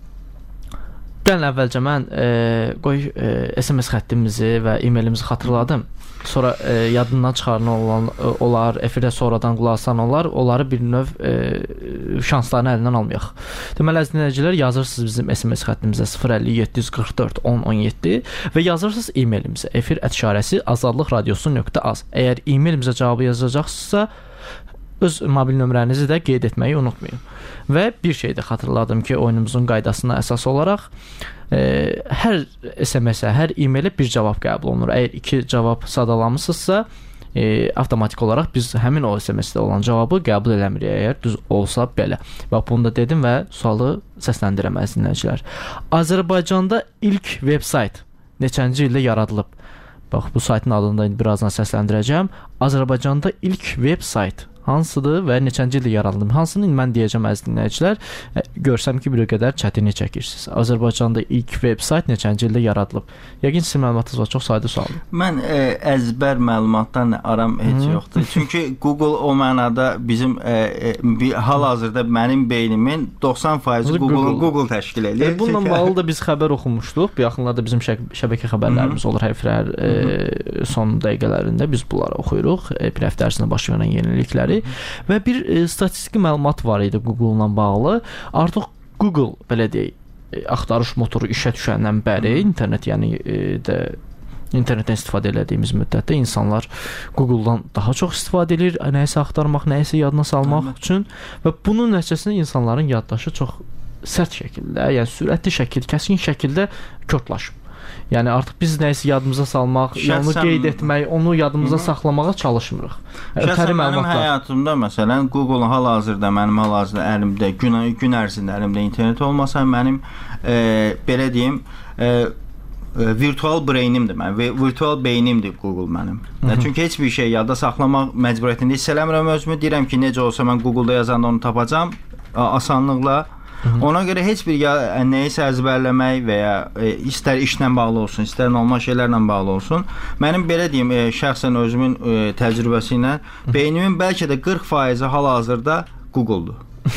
Gəlin əvvəlcə mən e, qoy e, S M S xəttimizi və e-mailimizi xatırladım. Sonra e, yadından çıxaran olan olar, efirə sonradan qulaq asan olar, onları bir növ e, şanslarını əlindən almayaq. Deməli əziz dinləyicilər, yazırsınız bizim S M S xəttimizə sıfır əlli yeddi yüz qırx dörd on on yeddi və yazırsınız e-mailimizə efir at işarəsi azadlıq radiosu nöqtə az. Əgər e-mailimizə cavabı yazacaqsınızsa öz mobil nömrənizi də qeyd etməyi unutmayın. Və bir şey də xatırladım ki, oyunumuzun qaydasına əsas olaraq e, hər S M S-ə, hər e-mailə bir cavab qəbul olunur. Əgər iki cavab sadalamısınızsa, e, avtomatik olaraq biz həmin o S M S-də olan cavabı qəbul eləmirik, əgər düz olsa belə. Bax, bunu da dedim və sualı səsləndirəm əziz dinləyicilər. Azərbaycanda ilk veb sayt neçənci ildə yaradılıb? Bax, bu saytın adını da birazdan səsləndirəcəm. Azərbaycanda ilk veb sayt hansıdır və neçənci ildə yaradılıb? Hansını mən deyəcəm əziz dinləyicilər. E, görsəm ki, bir o qədər çətinlik çəkirsiniz. Azərbaycanda ilk veb sayt neçənci ildə yaradılıb? Yəqin sizin məlumatınız var, çox sadə sualdır. Mən e, əzbər məlumatlarla aram heç Hı. yoxdur. Çünki Google o mənada bizim e, e, bir hal-hazırda mənim beynimin doxsan faizi Google Google təşkil edir. E, bununla bağlı da biz xəbər oxumuşduq. Bir yaxınlarda bizim şə şəbəkə xəbərlərimiz Hı. olur hər e, son dəqiqələrində biz bunları oxuyuruq. E, bir həftə ərzində baş verən yenilikləri və bir e, statistik məlumat var idi Google-la bağlı. Artıq Google belə deyək, e, axtarış motoru işə düşəndən bəri internet, yəni e, də internetdən istifadə etdiyimiz müddətdə insanlar Google-dan daha çox istifadə edir, nəyisə axtarmaq, nəyisə yadına salmaq Hı. üçün və bunun nəticəsində insanların yaddaşı çox sərt şəkildə, yəni sürətli şəkildə, kəskin şəkildə körtlaşıb. Yəni artıq biz nəyisə yadımıza salmaq, onu qeyd etmək, onu yadımıza Hı -hı. saxlamağa çalışmırıq. Şəxsən mənim həyatımda məsələn Google hal-hazırda mənim hal-hazırda əlimdə gün, gün ərzində əlimdə internet olmasa mənim e, belə deyim e, e, virtual brainimdir mən və virtual beynimdir Google mənim. Hı -hı. Çünki heç bir şey yadda saxlamaq məcburiyyətində hiss eləmirəm özümü. Deyirəm ki, necə olsa mən Google-da yazanda onu tapacam asanlıqla. Ona görə heç bir ya, nəyisə əzbərləmək və ya e, istər işlə bağlı olsun, istər normal şeylərlə bağlı olsun. Mənim belə deyim, e, şəxsən özümün e, təcrübəsi ilə beynimin bəlkə də qırx faizi hal-hazırda Google-dur.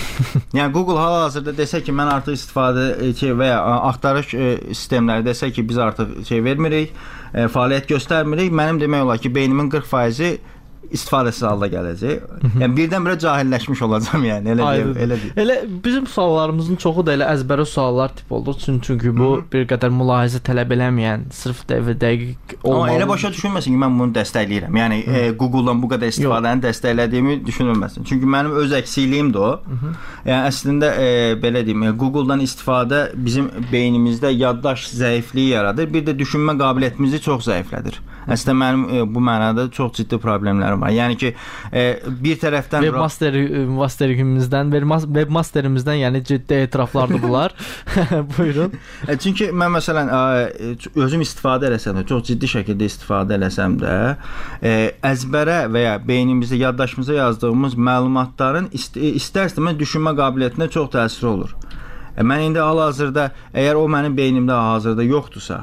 Yəni Google hal-hazırda desə ki, mən artıq istifadə şey və ya axtarış e, sistemləri desə ki, biz artıq şey vermirik, e, fəaliyyət göstərmirik, mənim demək olar ki, beynimin qırx faizi istifadəsiz halda gələcək. Yəni birdən-birə cahilləşmiş olacağam, yəni elə deyim, elə deyim. Elə bizim suallarımızın çoxu da elə əzbərə suallar tip oldu. Çünki bu Hı -hı. bir qədər mülahizə tələb eləməyən, sırf dəqiq olmalı. Amma elə başa düşülməsin ki, mən bunu dəstəkləyirəm. Yəni e, Google-dan bu qədər istifadəni dəstəklədiyimi düşünülməsin. Çünki mənim öz əksiyiliyim də o. Hı -hı. Yəni əslində e, belə deyim, Google-dan istifadə bizim beynimizdə yaddaş zəifliyi yaradır. Bir də düşünmə qabiliyyətimizi çox zəiflədir. Əslində mənim e, bu mənada çox ciddi problemlərim var. Yəni ki, e, bir tərəfdən webmaster masterimizdən, webmasterimizdən, yəni ciddi etiraflardır bunlar. Buyurun. E, çünki mən məsələn e, özüm istifadə eləsəm də, çox ciddi şəkildə istifadə eləsəm də, e, əzbərə və ya beynimizdə, yaddaşımıza yazdığımız məlumatların ist istər-istəməz düşünmə qabiliyyətinə çox təsiri olur. E, mən indi hal-hazırda, əgər o mənim beynimdə hazırda yoxdursa,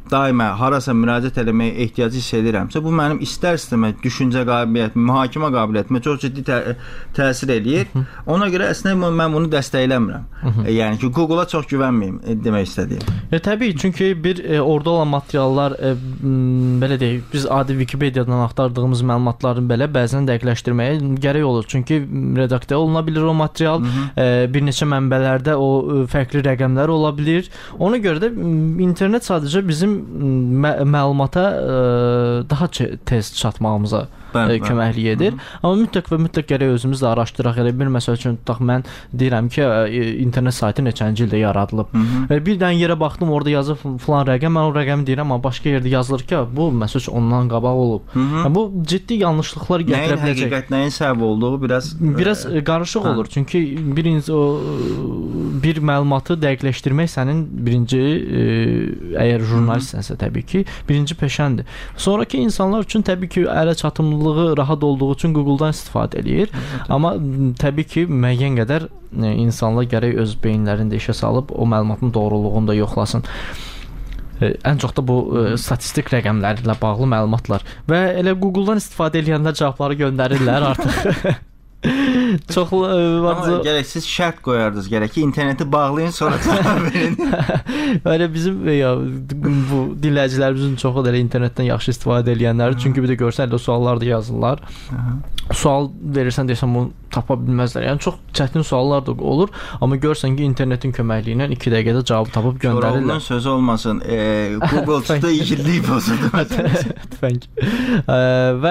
daima harasa müraciət etməyə ehtiyacı hiss edirəmsə, bu mənim istər-istəməz düşüncə qabiliyyətimə, mühakimə qabiliyyətimə çox ciddi tə təsir eləyir. Ona görə əslində mən bunu dəstəkləmirəm. E, yəni ki, Google-a çox güvənməyim e, demək istədiyim. E, təbii, çünki bir e, orada olan materiallar e, belə deyək, biz adi Wikipediyadan axtardığımız məlumatların belə bəzən dəqiqləşdirməyə gərək olur. Çünki redaktə oluna bilir o material, e, bir neçə mənbələrdə o e, fərqli rəqəmlər ola bilir. Ona görə də internet sadəcə bizim mə məlumata e, daha tez çatmağımıza Bəli, köməklik edir. Hı -hı. Amma mütləq və mütləq gərək özümüz də araşdıraq. Elə bir məsəl üçün tutaq, mən deyirəm ki, internet saytı neçənci ildə yaradılıb. Hı -hı. Bir dənə yerə baxdım, orada yazıb falan rəqəm, mən o rəqəmi deyirəm, amma başqa yerdə yazılır ki, bu məsəl üçün ondan qabaq olub. Hı -hı. Yəni, bu ciddi yanlışlıqlar gətirə biləcək. Nəyin həqiqət, nəyin səbəb olduğu biraz biraz ə, qarışıq hə. olur. Çünki birinci o bir məlumatı dəqiqləşdirmək sənin birinci ə, əgər jurnalistsənsə təbii ki, birinci peşəndir. Sonrakı insanlar üçün təbii ki, ələ çatımlı rahat olduğu üçün Google-dan istifadə eləyir. Evet. Amma təbii ki, müəyyən qədər e, insanlar gərək öz beyinlərində işə salıb o məlumatın doğruluğunu da yoxlasın. E, ən çox da bu e, statistik rəqəmlərlə bağlı məlumatlar. Və elə Google-dan istifadə edənlər cavabları göndərirlər artıq. Çox Amma gərək siz şərt qoyardınız, gərək ki, interneti bağlayın, sonra cavab verin. Elə bizim ya, bu dinləyicilərimizin çoxu da elə internetdən yaxşı istifadə edənlərdir. Çünki bir də görsən elə suallar da yazırlar. Hı-hı. Sual verirsən desəm bunu tapa bilməzlər. Yəni çox çətin suallar da olur, amma görsən ki, internetin köməkliyi ilə iki dəqiqədə cavab tapıb göndərirlər. Koroğlu'nun sözü olmasın. E, Google çıxdı, igidlik bozuldu. Tüfəng. E, və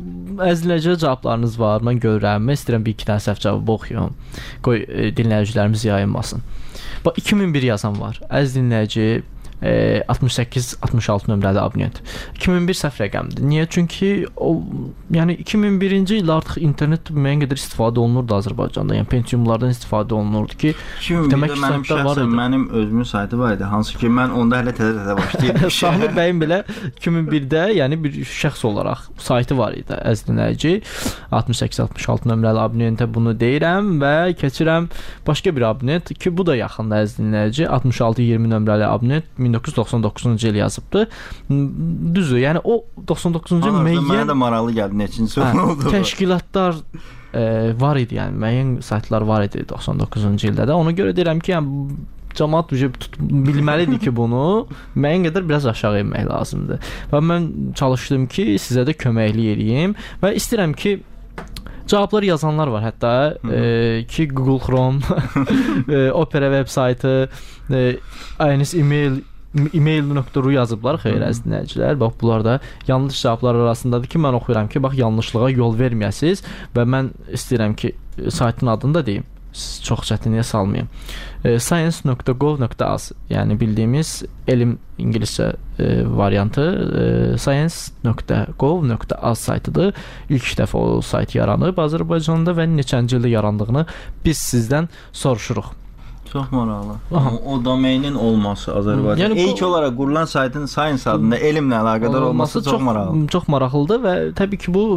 əzləcə cavablarınız var. Mən görürəm. Mən istəyirəm bir iki dənə səhv cavabı oxuyum. Qoy e, dinləyicilərimiz yayınmasın. Bax, iki min bir yazan var. Əziz dinləyici, e, altmış səkkiz altmış altı nömrəli abunent. iki min bir səhv rəqəmdir. Niyə? Çünki o, yəni iki min birinci ildə artıq internet müəyyən qədər istifadə olunurdu Azərbaycanda. Yəni Pentiumlardan istifadə olunurdu ki, demək ki, mənim şəxsən mənim özümün saytı var idi. Hansı ki, mən onda hələ təzə-təzə başlayırdım. Samir bəyin belə iki min birdə, yəni bir şəxs olaraq saytı var idi, əziz dinləyici. altmış səkkiz altmış altı nömrəli abunentə bunu deyirəm və keçirəm başqa bir abunent ki, bu da yaxında, əziz dinləyici. altmış altı iyirmi nömrəli abunent min doqquz yüz doxsan doqquzuncu il yazıbdı. Düzdür, yəni o doxsan doqquzuncu il müəyyən... Mənə də maraqlı gəldi, neçinci hə, oldu. Təşkilatlar e, var idi, yəni müəyyən saytlar var idi doxsan doqquzuncu ildə də. Ona görə deyirəm ki, yəni cəmaət bilməlidir ki, bunu müəyyən qədər biraz aşağı inmək lazımdır. Və mən çalışdım ki, sizə də köməklik eləyim və istəyirəm ki, cavabları yazanlar var hətta e, ki, Google Chrome, e, Opera web saytı, e, aynis email email nöqtə ru yazıblar, xeyr əziz dinləyicilər. Bax, bunlar da yanlış cavablar arasındadır ki, mən oxuyuram ki, bax, yanlışlığa yol verməyəsiniz və mən istəyirəm ki, saytın adını da deyim. Çox çətinliyə salmayım. E, science nöqtə gov nöqtə az, yəni bildiyimiz elm ingiliscə e, variantı e, science nöqtə gov nöqtə az saytıdır. İlk dəfə o sayt yaranıb Azərbaycanda və neçənci ildə yarandığını biz sizdən soruşuruq. Çox maraqlı. O, o domeinin olması Azərbaycanda. Yəni, İlk bu, olaraq qurulan saytın Science adında elmlə əlaqədar olması, olması çox, çox maraqlı. Çox maraqlıdır və təbii ki, bu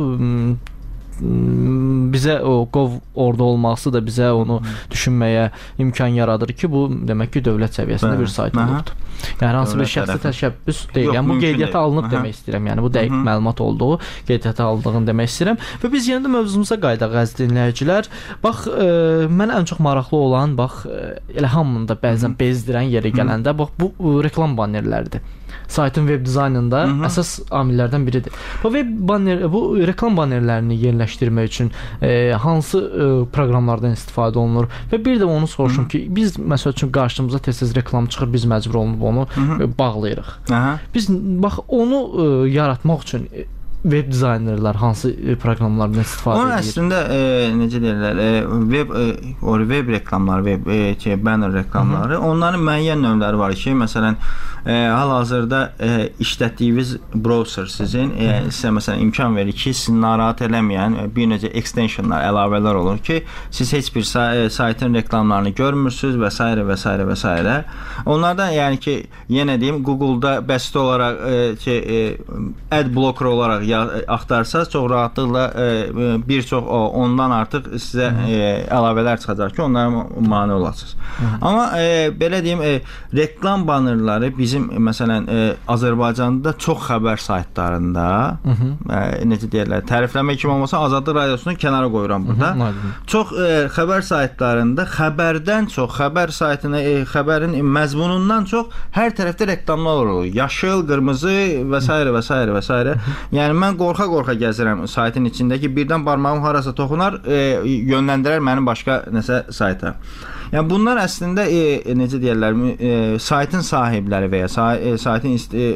bizə o Gov orada olması da bizə onu düşünməyə imkan yaradır ki, bu demək ki, dövlət səviyyəsində Bəli. bir sayt olubdur. Yəni hansı bir şəxsi təşəbbüs deyil. Yəni bu qeydiyyata alınıb Aha. demək istəyirəm. Yəni bu dəqiq Hı -hı. məlumat olduğu qeydiyyata alındığını demək istəyirəm. Və biz yenə də mövzumuza qayıdaq, əziz dinləyicilər. Bax, e, mən ən çox maraqlı olan, bax, e, elə hamını da bəzən bezdirən yerə gələndə, bax, bu e, reklam bannerləridir. Saytın web dizaynında Hı -hı. əsas amillərdən biridir. Bu web banner, bu reklam bannerlərini yerləşdirmək üçün e, hansı e, proqramlardan istifadə olunur və bir də onu soruşum Hı -hı. ki, biz məsəl üçün qarşımıza tez-tez reklam çıxır, biz məcbur olunub onu Hı -hı. E, bağlayırıq. Aha. Biz bax onu e, yaratmaq üçün e, web dizaynerlər hansı proqramlardan istifadə Onun edir? Onun əslində e, necə deyirlər, e, web e, o web reklamları, web e, şey, banner reklamları, Hı -hı. onların müəyyən növləri var ki, məsələn, e, hal-hazırda e, işlətdiyiniz browser sizin e, sizə məsələn imkan verir ki, sizi narahat eləməyən bir necə extensionlar, əlavələr olur ki, siz heç bir say saytın reklamlarını görmürsüz və s. və s. və s. Onlardan yəni ki, yenə deyim, Google-da bəsit olaraq e, şey, e, ad blocker olaraq ya, axtarsaz çox rahatlıqla e, bir çox o, ondan artıq sizə e, əlavələr çıxacaq ki, onlara mane olasınız. Hı -hı. Amma e, belə deyim, e, reklam bannerləri biz bizim məsələn e, Azərbaycanda çox xəbər saytlarında e, necə deyirlər, tərifləmək kimi olmasa Azadlıq Radiosunu kənara qoyuram burada. Hı -hı. Çox e, xəbər saytlarında xəbərdən çox, xəbər saytına e, xəbərin məzmunundan çox hər tərəfdə reklamlar olur. Yaşıl, qırmızı və s. və s. və s. Yəni mən qorxa-qorxa gəzirəm saytın içindəki, birdən barmağım harasa toxunar, e, yönləndirər məni başqa nəsə sayta. Yəni bunlar əslində e, necə deyirlər, e, saytın sahibləri və ya say e, saytın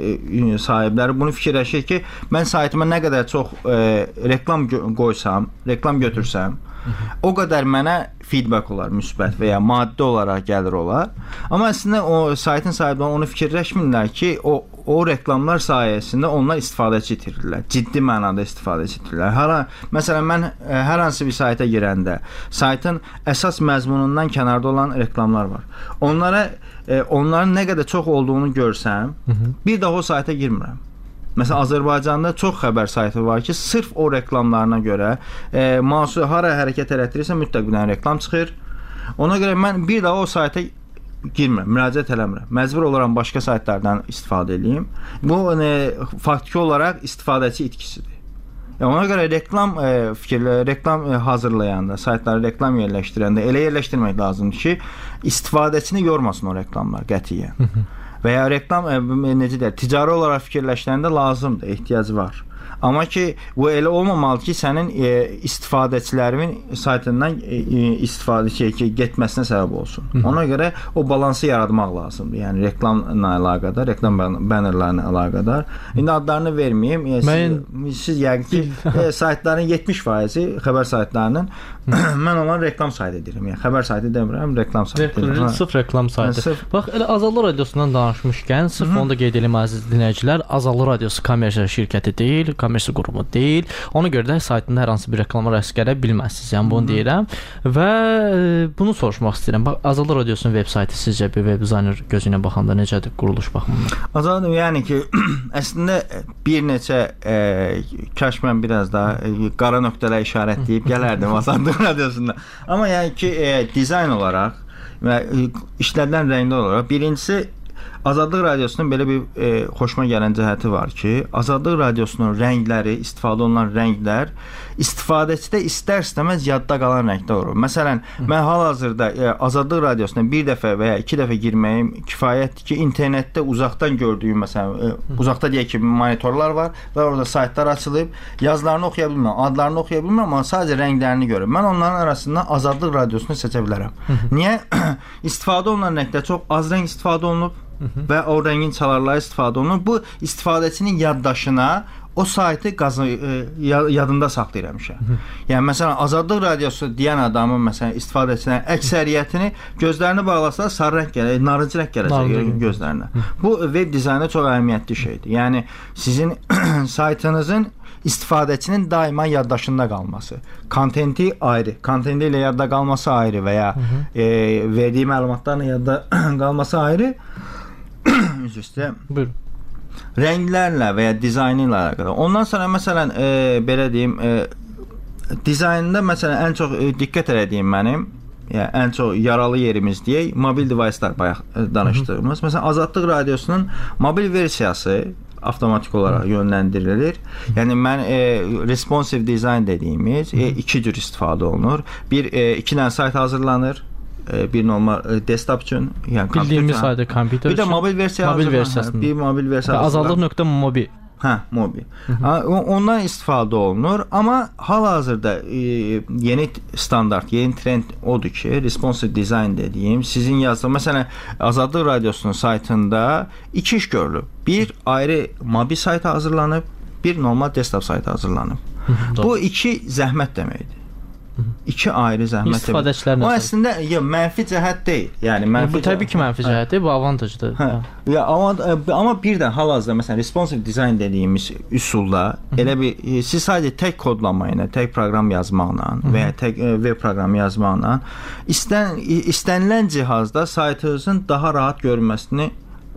e, sahibləri bunu fikirləşir ki, mən saytıma nə qədər çox e, reklam qoysam, reklam götürsəm, o qədər mənə feedback olar, müsbət və ya maddi olaraq gəlir olar. Amma əslində o saytın sahibləri onu fikirləşmirlər ki, o o reklamlar sayəsində onlar istifadəçi itirirlər. Ciddi mənada istifadəçi itirirlər. Hər məsələn mən hər hansı bir sayta girəndə saytın əsas məzmunundan kənarda olan reklamlar var. Onlara e, onların nə qədər çox olduğunu görsəm, Hı -hı. bir daha o sayta girmirəm. Məsələn Azərbaycanda çox xəbər saytı var ki, sırf o reklamlarına görə e, mahsul hara hərəkət elətdirirsə mütləq bir reklam çıxır. Ona görə mən bir daha o sayta girmirəm, müraciət eləmirəm. Məcbur olaram başqa saytlardan istifadə edeyim. Bu e, faktiki olaraq istifadəçi itkisidir. Yəni ona görə reklam e, fikirlə, reklam e, hazırlayanda, saytları reklam yerləşdirəndə elə yerləşdirmək lazımdır ki, istifadəçini yormasın o reklamlar qətiyyən. Və ya reklam e, necə deyək, ticari olaraq fikirləşdirəndə lazımdır, ehtiyac var. Amma ki, bu elə olmamalı ki, sənin e, istifadəçilərin saytından e, istifadə şey ki, getməsinə səbəb olsun. Hı -hı. Ona görə o balansı yaratmaq lazımdır. Yəni reklamla əlaqədar, reklam bannerlarla əlaqədar. İndi adlarını verməyim. E, Mən... Siz, siz yəqin ki, e, saytların yetmiş faizi xəbər saytlarının mən onları reklam saytı edirəm. Yəni xəbər saytı demirəm, reklam saytı edirəm. Sırf reklam saytı. Sırf... Bax, elə Azadlıq Radiosundan danışmışkən, sırf Hı -hı. onu da qeyd edim əziz dinləyicilər, Azadlıq Radiosu kommersiya şirkəti deyil, kommersiya qurumu deyil. Ona görə də saytında hər hansı bir reklamlar əskərə bilməzsiniz. Yəni bunu deyirəm və e, bunu soruşmaq istəyirəm. Bax, Azadlıq Radiosunun veb saytı sizcə bir web dizayner gözü ilə baxanda necədir quruluş baxımından? Azadlıq, yəni ki, əslində bir neçə e, kaş mən biraz daha e, qara nöqtələ işarət deyib gələrdim Azadlıq Radiosunda. Amma yəni ki, e, dizayn olaraq və e, işlədilən rənglər olaraq birincisi Azadlıq Radiosunun belə bir e, xoşuma gələn cəhəti var ki, Azadlıq Radiosunun rəngləri, istifadə olunan rənglər istifadəçidə istər-istəməz yadda qalan rəngdə olur. Məsələn, Hı. mən hal-hazırda e, Azadlıq Radiosuna bir dəfə və ya iki dəfə girməyim kifayətdir ki, internetdə uzaqdan gördüyüm, məsələn, e, uzaqda deyək ki, monitorlar var və orada saytlar açılıb, yazılarını oxuya bilmirəm, adlarını oxuya bilmirəm, amma sadəcə rənglərini görürəm. Mən onların arasından Azadlıq Radiosunu seçə bilərəm. Niyə? İstifadə olunan rəngdə çox az rəng istifadə olunub və o rəngin çalarları istifadə olunur. Bu istifadəçinin yaddaşına o saytı qazı, e, yadında saxlayır həmişə. Yəni məsələn Azadlıq Radiosu deyən adamın məsələn istifadəçilərin əksəriyyətini gözlərini bağlasa sarı rəng gələcək, narıncı rəng gələcək gözlərinə. Bu web dizaynda çox əhəmiyyətli şeydir. Yəni sizin saytınızın istifadəçinin daima yaddaşında qalması. Kontenti ayrı, kontenti ilə yadda qalması ayrı və ya e, verdiyi məlumatlarla yadda qalması ayrı. Üzr istəyirəm. Buyurun. Rənglərlə və ya dizaynı ilə əlaqədar. Ondan sonra məsələn e, belə deyim, e, dizaynında məsələn ən çox e, diqqət elədiyim mənim, yəni ən çox yaralı yerimiz deyək, mobil devicelər bayaq e, danışdığımız. Məsələn Azadlıq Radiosunun mobil versiyası avtomatik olaraq yönləndirilir. Yəni mən e, responsive design dediyimiz e, iki cür istifadə olunur. Bir e, iki dənə sayt hazırlanır. Bir normal desktop üçün, yəni bildiyimiz sayda kompüter üçün. Bir də mobil versiya mobil versiyasında. Bir mobil versiya. Azadlıq.mobi. Hə, mobi. Ondan istifadə olunur, amma hal-hazırda e, yeni standart, yeni trend odur ki, responsive design dediyim, sizin yazdığınız, məsələn, Azadlıq Radiosunun saytında iki iş görülüb. Bir ayrı mobil sayt hazırlanıb, bir normal desktop sayt hazırlanıb. Bu iki zəhmət deməkdir. İki ayrı zəhmət. İstifadəçilərin. O əslində ya mənfi cəhət deyil. Yəni mənfi. Bu təbii ki, mənfi cəhətdir, bu avantajdır. Hə. Ya amma amma birdən hal-hazırda məsələn responsive design dediyimiz üsulla elə bir siz sadəcə tək kodlama ilə, tək proqram yazmaqla və ya tək web proqramı yazmaqla istən istənilən cihazda saytınızın daha rahat görünməsini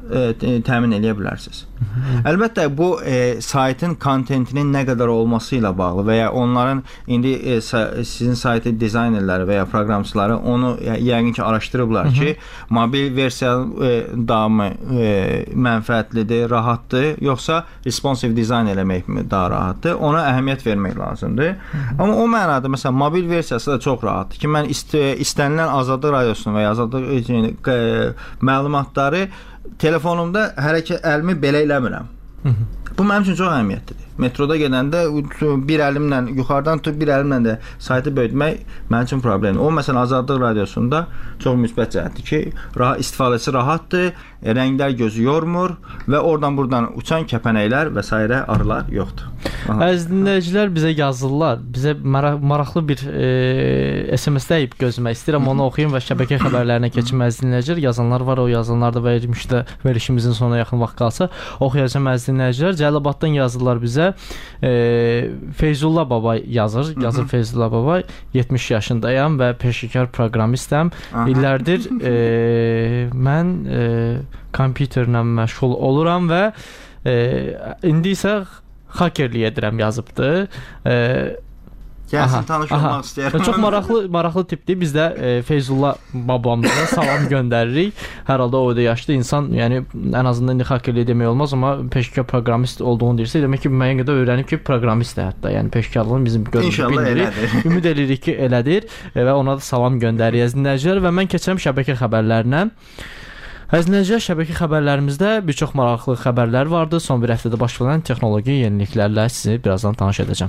e, təmin edə bilərsiniz. Əlbəttə bu e, saytın kontentinin nə qədər olması ilə bağlı və ya onların indi e, sizin saytı dizaynerləri və ya proqramçıları onu yəqin ki araşdırıblar ki, mobil versiya e, davamı e, mənfəətlidir, rahatdır, yoxsa responsive dizayn eləmək daha rahatdır. Ona əhəmiyyət vermək lazımdır. Hı -hı. Amma o mənada məsələn mobil versiyası da çox rahatdır ki, mən ist istənilən Azadlıq Radiosunu və ya Azadlıq e, məlumatları telefonumda hərəkət əlimi belə eləmirəm. Hı -hı. Bu mənim üçün çox əhəmiyyətlidir. Metroda gedəndə bir əlimlə yuxarıdan tutub bir əlimlə də saytı böyütmək mənim üçün problemdir. O məsələn Azadlıq Radiosunda çox müsbət cəhətdir ki, rahat istifadəçi rahatdır, rənglər gözü yormur və oradan buradan uçan kəpənəklər və s. arılar yoxdur. Əziz dinləyicilər bizə yazırlar. Bizə mara maraqlı bir e, S M S deyib gözləmək istəyirəm. Onu oxuyum və şəbəkə xəbərlərinə keçim. Əziz dinləyicilər, yazanlar var, o yazanlar da verilmişdə verilişimizin sonuna yaxın vaxt qalsa oxuyacağam. Əziz dinləyicilər, Cəlilabaddan yazırlar bizə. E, Feyzullah baba yazır. Yazır Hı -hı. Feyzullah baba. yetmiş yaşındayam və peşəkar proqramistəm. İllərdir e, mən e, kompüterlə məşğul oluram və e, indi isə hakerlik edirəm yazıbdı. E, Gəlsin tanış olmaq istəyirəm. Çox maraqlı maraqlı tipdir. Biz də e, Feyzullah babamıza salam göndəririk. Hər halda o da yaşlı insan, yəni ən azından indi hakerlik demək olmaz, amma peşəkar proqramist olduğunu deyirsə, demək ki, müəyyən qədər öyrənib ki, proqramistdir hətta. Yəni peşəkarlığını bizim görürük. Ümid edirik ki, elədir və ona da salam göndəririk dinləyicilər və mən keçirəm şəbəkə xəbərlərinə. Əziz şəbəkə xəbərlərimizdə bir çox maraqlı xəbərlər vardı. Son bir həftədə baş verən texnoloji yeniliklərlə sizi birazdan tanış edəcəm.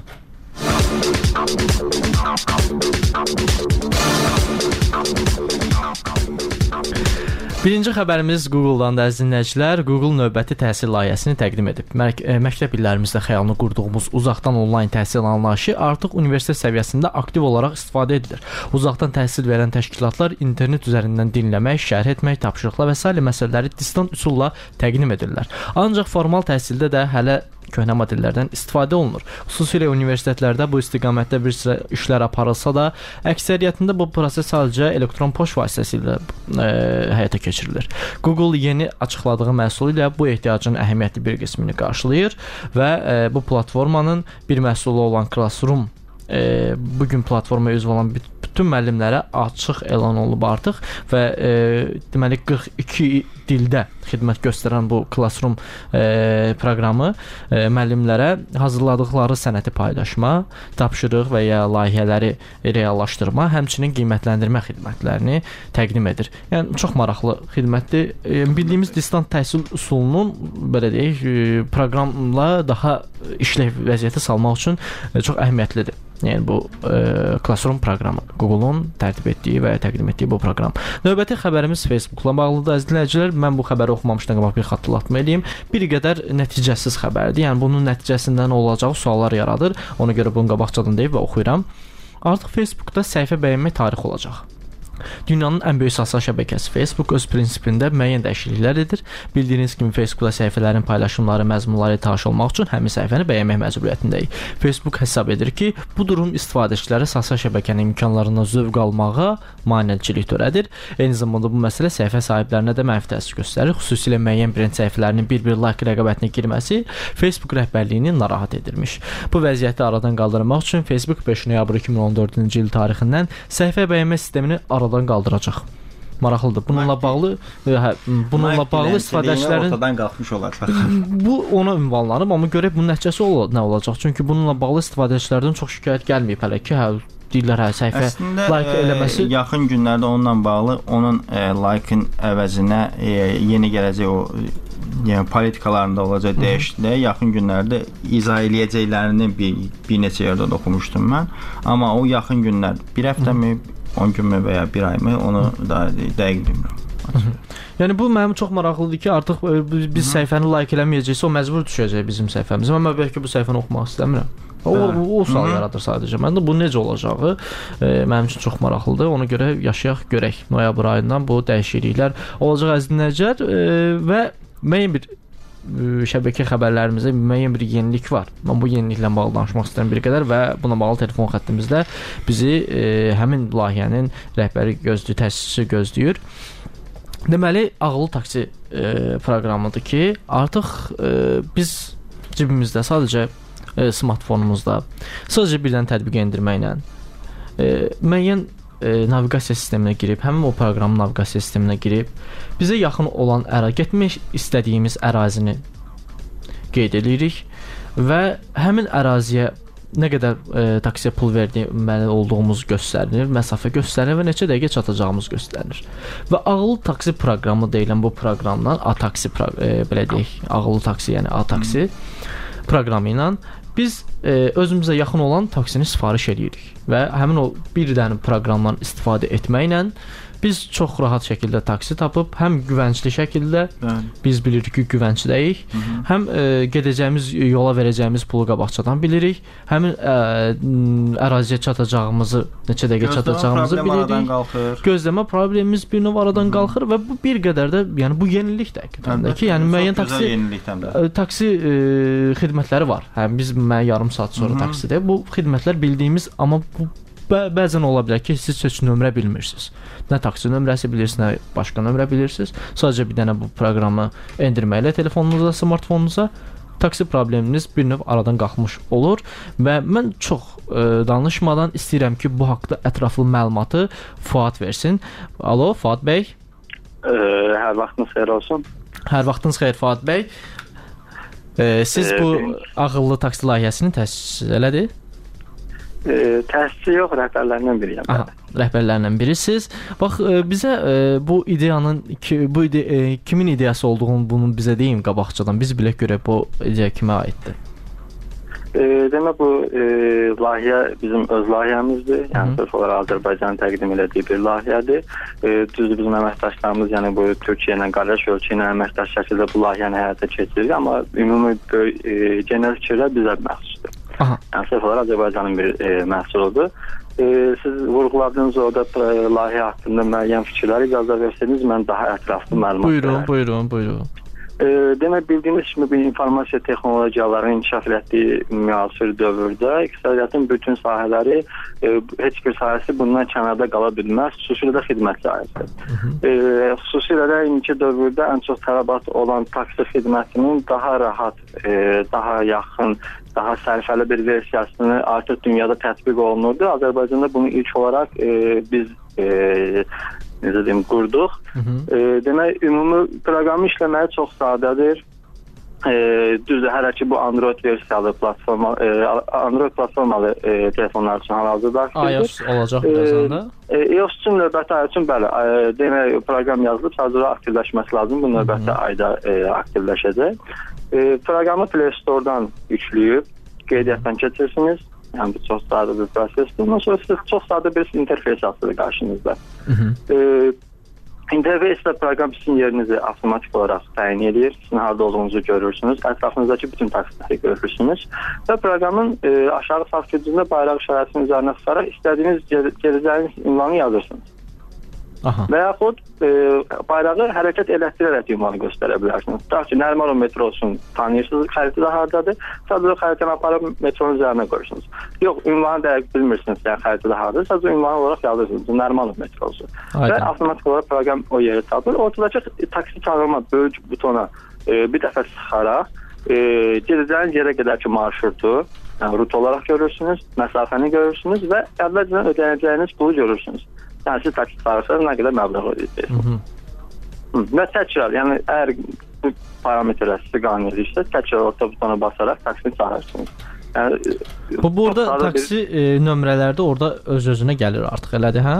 Birinci xəbərimiz Google-dan da əziz dinləyicilər. Google növbəti təhsil layihəsini təqdim edib. Mək məktəb illərimizdə xəyalını qurduğumuz uzaqdan onlayn təhsil anlayışı artıq universitet səviyyəsində aktiv olaraq istifadə edilir. Uzaqdan təhsil verən təşkilatlar internet üzərindən dinləmək, şərh etmək, tapşırıqlar və sair məsələləri distant üsulla təqdim edirlər. Ancaq formal təhsildə də hələ köhnə modellərdən istifadə olunur. Xüsusilə universitetlərdə bu istiqamətdə bir sıra işlər aparılsa da, əksəriyyətində bu proses sadəcə elektron poçt vasitəsilə e, həyata keçirilir. Google yeni açıqladığı məhsulu ilə bu ehtiyacın əhəmiyyətli bir qismini qarşılayır və e, bu platformanın bir məhsulu olan Classroom e, bugün platformaya üzv olan bütün müəllimlərə açıq elan olunub artıq və e, deməli qırx iki dildə xidmət göstərən bu Classroom e, proqramı e, müəllimlərə hazırladıqları sənəti paylaşma, tapşırıq və ya layihələri reallaşdırma, həmçinin qiymətləndirmə xidmətlərini təqdim edir. Yəni çox maraqlı xidmətdir. E, bildiyimiz distant təhsil üsulunun belə deyək, e, proqramla daha işləv vəziyyətə salmaq üçün e, çox əhəmiyyətlidir. Yəni bu e, Classroom proqramı, Google-un tərtib etdiyi və təqdim etdiyi bu proqram. Növbəti xəbərimiz Facebook-la bağlıdır. Əziz dinləyicilər, mən bu xəbəri oxumamışdan qabaq bir xatırlatma edeyim. Bir qədər nəticəsiz xəbərdir. Yəni bunun nəticəsində nə olacağı suallar yaradır. Ona görə bunu qabaqcadan deyib və oxuyuram. Artıq Facebookda səhifə bəyənmək tarixi olacaq. Dünyanın ən böyük sosial şəbəkəsi Facebook öz prinsipində müəyyən dəyişikliklər edir. Bildiyiniz kimi Facebookda səhifələrin paylaşımları, məzmunları tanış olmaq üçün həmin səhifəni bəyənmək məcburiyyətindəyik. Facebook hesab edir ki, bu durum istifadəçilərə sosial şəbəkənin imkanlarından zövq almağa maneçilik törədir. Eyni zamanda bu məsələ səhifə sahiblərinə də mənfi təsir göstərir. Xüsusilə müəyyən brend səhifələrinin bir-bir like rəqabətinə girməsi Facebook rəhbərliyini narahat edirmiş. Bu vəziyyəti aradan qaldırmaq üçün Facebook beş noyabr iki min on dördüncü il tarixindən səhifə bəyənmə sistemini aradan qaldıracaq. Maraqlıdır. Bununla bağlı hə, bununla bağlı istifadəçilərin ortadan qalxmış olacaq. Bu ona ünvanlanıb, amma görək bunun nəticəsi ol nə olacaq? Çünki bununla bağlı istifadəçilərdən çox şikayət gəlməyib hələ ki, hə deyirlər hə səhifə Əslində, like eləməsi. E, yaxın günlərdə onunla bağlı onun e, like-ın əvəzinə e, yeni gələcək o yəni politikalarında olacaq dəyişikliklər yaxın günlərdə izah eləyəcəklərini bir, bir neçə yerdə oxumuşdum mən. Amma o yaxın günlər bir həftəmi, on günmü və ya bir ayımı onu da dəqiq bilmirəm. Yəni bu mənim çox maraqlıdır ki, artıq biz səhifəni like eləməyəcəksə o məcbur düşəcək bizim səhifəmizə. Mən bəlkə bu səhifəni oxumaq istəmirəm. O, o, o sual yaradır sadəcə. Məndə bu necə olacağı e, mənim üçün çox maraqlıdır. Ona görə yaşayaq, görək. Noyabr ayından bu dəyişikliklər olacaq əziz dinləyicilər e, və müəyyən bir şəbəkə xəbərlərimizdə müəyyən bir yenilik var. Mən bu yeniliklə bağlı danışmaq istəyirəm bir qədər və buna bağlı telefon xəttimizdə bizi e, həmin layihənin rəhbəri gözləyir, təsisçisi gözləyir. Deməli, ağıllı taksi e, proqramıdır ki, artıq e, biz cibimizdə sadəcə e, smartfonumuzda sadəcə bir dənə tətbiq endirməklə e, müəyyən e, naviqasiya sisteminə girib, həmin o proqramın naviqasiya sisteminə girib, bizə yaxın olan əra, getmək istədiyimiz ərazini qeyd edirik və həmin əraziyə nə qədər e, taksiyə pul verməli olduğumuz göstərilir, məsafə göstərilir və neçə dəqiqə çatacağımız göstərilir. Və ağıllı taksi proqramı deyilən bu proqramdan A-taksi e, belə deyək, ağıllı taksi, yəni A-taksi proqramı ilə biz e, özümüzə yaxın olan taksini sifariş edirik və həmin o bir dənə proqramdan istifadə etməklə biz çox rahat şəkildə taksi tapıb, həm güvəncli şəkildə, bəli, biz bilirik ki, güvəncdəyik, hı -hı. həm ə, gedəcəyimiz yola verəcəyimiz pulu qabaqcadan bilirik, həmin ə, əraziyə çatacağımızı, neçə dəqiqə çatacağımızı bilirik. Gözləmə problemimiz bir növ aradan qalxır və bu bir qədər də, yəni bu yenilikdir həqiqətən də ki, yəni müəyyən taksi taksi ə, xidmətləri var. Həm biz müəyyən yarım saat sonra hı -hı. taksidə bu xidmətlər bildiyimiz, amma bu Bə bəzən ola bilər ki, siz heç nömrə bilmirsiniz. Nə taksi nömrəsi bilirsiniz, nə başqa nömrə bilirsiniz. Sadəcə bir dənə bu proqramı endirməklə telefonunuza, smartfonunuza taksi probleminiz bir növ aradan qalxmış olur və mən çox ə, danışmadan istəyirəm ki, bu haqqda ətraflı məlumatı Fuad versin. Alo, Fuad bəy. Ə, hər vaxtınız xeyir olsun. Hər vaxtınız xeyir, Fuad bəy. Ə, siz ə, bu benim... ağıllı taksi layihəsini təsis elədi? E, təsisçi yox, rəhbərlərindən biriyəm. Aha, rəhbərlərindən birisiz. Bax, e, bizə e, bu ideyanın ki, bu ide, e, kimin ideyası olduğunu bunu bizə deyin qabaqcadan. Biz bilək görək bu ideya kimə aiddir. E, demək bu e, layihə bizim öz layihəmizdir. Yəni sırf olaraq Azərbaycanın təqdim etdiyi bir layihədir. E, düzdür, bizim əməkdaşlarımız, yəni bu Türkiyə ilə qardaş ölkə ilə əməkdaş şəkildə bu layihəni həyata keçirir, amma ümumi e, genel fikirlər bizə məxsusdur. Aha. Yəni sırf olaraq Azərbaycanın bir e, məhsuludur. E, siz vurğuladığınız orada e, layihə haqqında müəyyən fikirləri icazə verseniz, mən daha ətraflı məlumat buyurun, verəm. Buyurun, buyurun. E, demək, bildiyimiz kimi bir informasiya texnologiyalarının inkişaf etdiyi müasir dövrdə iqtisadiyyatın bütün sahələri, e, heç bir sahəsi bundan kənarda qala bilməz, xüsusilə də xidmət sahəsi. E, xüsusilə də indiki dövrdə ən çox tələbat olan taksi xidmətinin daha rahat, e, daha yaxın, daha sərfəli bir versiyasını artıq dünyada tətbiq olunurdu. Azərbaycanda bunu ilk olaraq e, biz e, necə deyim, qurduq. Hı -hı. E, demək, ümumi proqramı işləməyi çox sadədir. E, düzdür, hələ ki bu Android versiyalı platforma, e, Android platformalı e, telefonlar üçün hal-hazırda aktivdir. iOS olacaq birazdan da. E, iOS üçün növbəti ay üçün bəli, e, demək, proqram yazılıb, sadəcə aktivləşməsi lazım. Bu növbəti ayda e, aktivləşəcək. E, proqramı Play Store-dan yükləyib, qeydiyyatdan keçirsiniz. Yəni bu çox sadə bir prosesdir. Ondan sonra siz çox sadə bir interfeys açılır qarşınızda. E, interfeysdə proqram sizin yerinizi avtomatik olaraq təyin edir. Sizin harada olduğunuzu görürsünüz. Ətrafınızdakı bütün taksiləri görürsünüz. Və proqramın e, aşağı sağ küncündə bayraq işarəsinin üzərinə çıxaraq istədiyiniz gedəcəyiniz ünvanı yazırsınız. Aha. Və yaxud e, bayrağı hərəkət elətdirərək ünvanı göstərə bilərsiniz. Tutaq ki, Nərimanov metrosun tanıyırsınız, xəritədə hardadır. Sadəcə xəritəni aparıb metronun üzərinə qoyursunuz. Yox, ünvanı dəqiq bilmirsiniz, yəni xəritədə hardadır. Sadəcə ünvanı olaraq yazırsınız, Nərimanov metrosu. Aynen. Və avtomatik olaraq proqram o yeri tapır. Ortadakı taksi çağırma böyük butona e, bir dəfə sıxaraq e, gedəcəyiniz yerə qədərki marşrutu, yəni rut olaraq görürsünüz, məsafəni görürsünüz və əvvəlcədən ödənəcəyiniz pulu görürsünüz. Yəni siz taksi çağırırsanız nə qədər məbləğ ödəyəcəksiniz. Və təkrar, yəni əgər bu parametrlər sizi qane edirsə, təkrar orta butona basaraq taksini çağırırsınız. Yəni, bu burada taksi bir... e, nömrələrdə orada öz-özünə gəlir artıq, elədir, hə?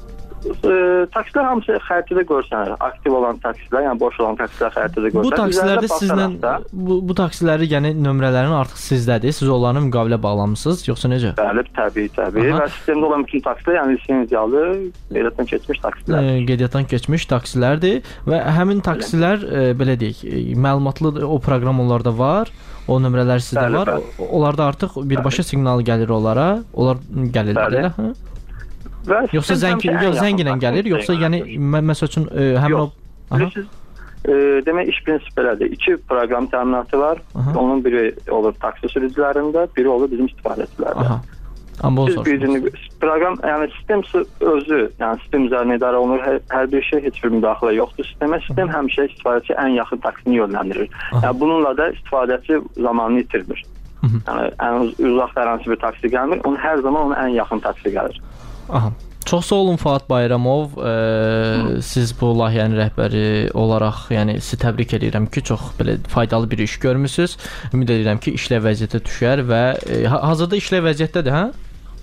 E, taksilər hamısı xəritədə görsənir. Aktiv olan taksilər, yəni boş olan taksilər xəritədə görsənir. Bu taksilərdə sizlə bu, bu taksiləri, yəni nömrələrin artıq sizdədir. Siz onlarla müqavilə bağlamısınız, yoxsa necə? Bəli, təbii, təbii. Aha. Və sistemdə olan bütün taksilər, yəni lisenziyalı, qeydiyyatdan keçmiş taksilər. E, qeydiyyatdan keçmiş taksilərdir və həmin taksilər e, belə deyək, e, məlumatlı o proqram onlarda var. O nömrələr sizdə bəli, var. Bəli. Onlarda artıq birbaşa bəli. Siqnal gəlir onlara. Onlar gəlir, elə, hə? Və yoxsa zəng yox zənglə gəlir, yoxsa yəni məsəl üçün e, həmin o bilirsiniz, e, demək iş prinsipi belədir. İki proqram təminatı var. Aha. Onun biri olur taksi sürücülərində, biri olur bizim istifadəçilərdə. Amma siz gücünü proqram, yəni sistem özü, yəni sistem üzərinə idarə olunur. Hər, hər bir şey, heç bir müdaxilə yoxdur sistemə. Sistem həmişə istifadəçi ən yaxın taksini yönləndirir. Yəni bununla da istifadəçi zamanını itirmir. Yəni ən uzaq hər hansı bir taksi gəlmir, onun hər zaman onun ən yaxın taksi gəlir. Aha. Çox sağ olun Fuad Bayramov. E, siz bu layihənin rəhbəri olaraq, yəni sizi təbrik edirəm ki, çox belə faydalı bir iş görmüsüz. Ümid edirəm ki, işləv vəziyyətə düşər və e, hazırda işləv vəziyyətdədir, hə?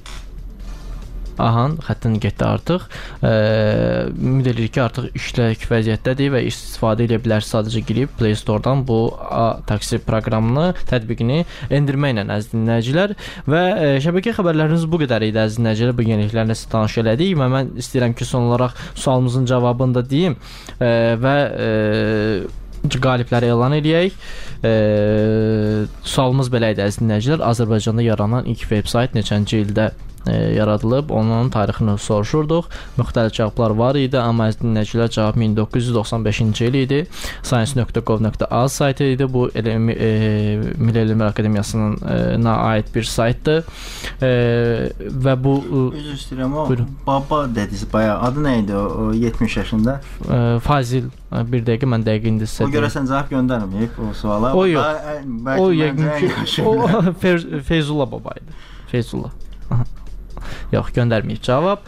Aha, xəttin getdi artıq. E, ümid edirik ki, artıq işlək vəziyyətdədir və istifadə edə bilərsiniz. Sadəcə girib Play Store-dan bu taksi proqramını, tətbiqini endirməklə əziz dinləyicilər. Və e, şəbəkə xəbərləriniz bu qədər idi əziz dinləyicilər. Bu yeniliklərlə sizə tanış elədik və mən istəyirəm ki, son olaraq sualımızın cavabını da deyim e, və e, qalibləri elan edək. E, sualımız belə idi əziz dinləyicilər. Azərbaycanda yaranan ilk veb-sayt neçənci ildə E, yaradılıb, onun tarixini soruşurduq. Müxtəlif cavablar var idi, amma əziz dinləyicilər cavab min doqquz yüz doxsan beşinci il idi. science nöqtə gov nöqtə az saytı idi. Bu e, Milli Elmlər Akademiyasının e, aid bir saytdır. E, və bu üzr istəyirəm, o buyurun. Baba dediniz bayağı. Adı nə idi o, o yetmiş yaşında? E, Fazil. Bir dəqiqə mən dəqiq indi sizə. O görəsən cavab göndərməyib o suala. O yox. O yəqin ki, o Feyzullah baba idi. Feyzullah. Yox, göndərməyib cavab.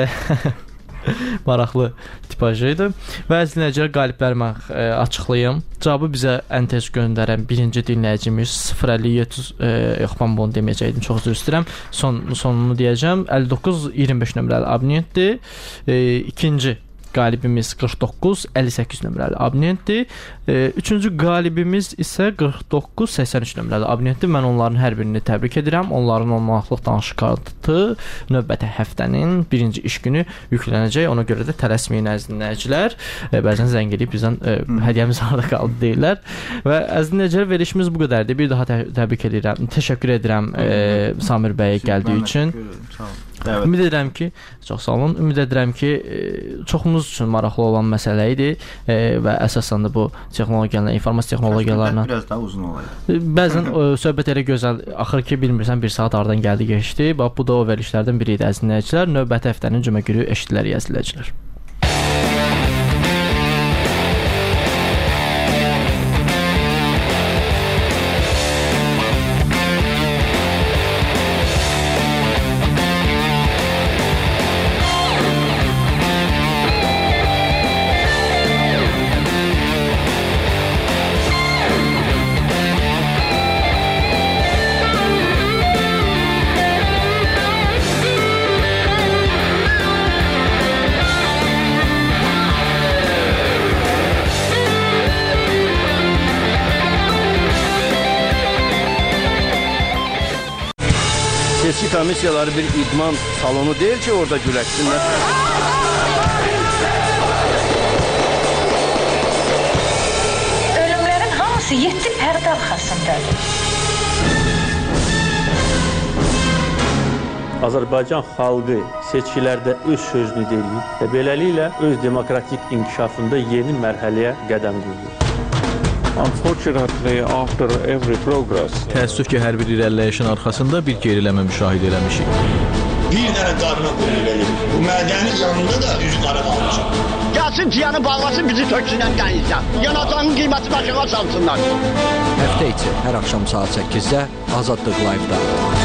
Maraqlı tipajı idi. Və əziz dinləyicilər, qalibləri mən e, açıqlayım. Cavabı bizə ən tez göndərən birinci dinləyicimiz sıfır əlli yeddi e, yox, mən bunu deməyəcəydim, çox üzr istəyirəm. Son, sonunu deyəcəm. əlli doqquz iyirmi beş nömrəli abonentdir. E, ikinci qalibimiz qırx doqquz əlli səkkiz nömrəli abonentdir. E, üçüncü qalibimiz isə qırx doqquz səksən üç nömrəli abonentdir. Mən onların hər birini təbrik edirəm. Onların on manatlıq danışıq kartı növbəti həftənin birinci iş günü yüklənəcək. Ona görə də tələsməyin əziz dinləyicilər. E, bəzən zəng edib bizdən e, hədiyyəmiz harda qaldı deyirlər. Və əziz dinləyicilər, verilişimiz bu qədərdir. Bir daha tə təbrik edirəm. Təşəkkür edirəm e, Samir bəyə gəldiyi üçün. Sağ olun. Evet. Ümid edirəm ki, çox sağ olun. Ümid edirəm ki, çoxumuz üçün maraqlı olan məsələ idi e, və əsasən də bu texnologiyalarla, informasiya texnologiyalarla biraz daha uzun olaydı. Bəzən o, söhbət elə gözəl axır ki, bilmirsən bir saat aradan gəldi, keçdi. Bax bu da o verilişlərdən biri idi əziz dinləyicilər. Növbəti həftənin cümə günü eşidilər əziz dinləyicilər. Seçki komissiyaları bir idman salonu deyil ki, orada güləşsinlər. Ölümlərin hamısı yeddi pərdə arxasındadır. Azərbaycan xalqı seçkilərdə öz sözünü deyir və beləliklə öz demokratik inkişafında yeni mərhələyə qədəm qoyur. Unfortunately, after every progress, təəssüf ki, hər bir irəliləyişin arxasında bir geriləmə müşahidə eləmişik. Bir dənə qarına qoyulur. Bu mədənin yanında da üz qara qalmışıq. Gəlsin ciyanı bağlasın, bizi töksünən dənizdən. Yanacağın qiyməti başına salsınlar. Həftə içi hər axşam saat səkkizdə Azadlıq Live-da.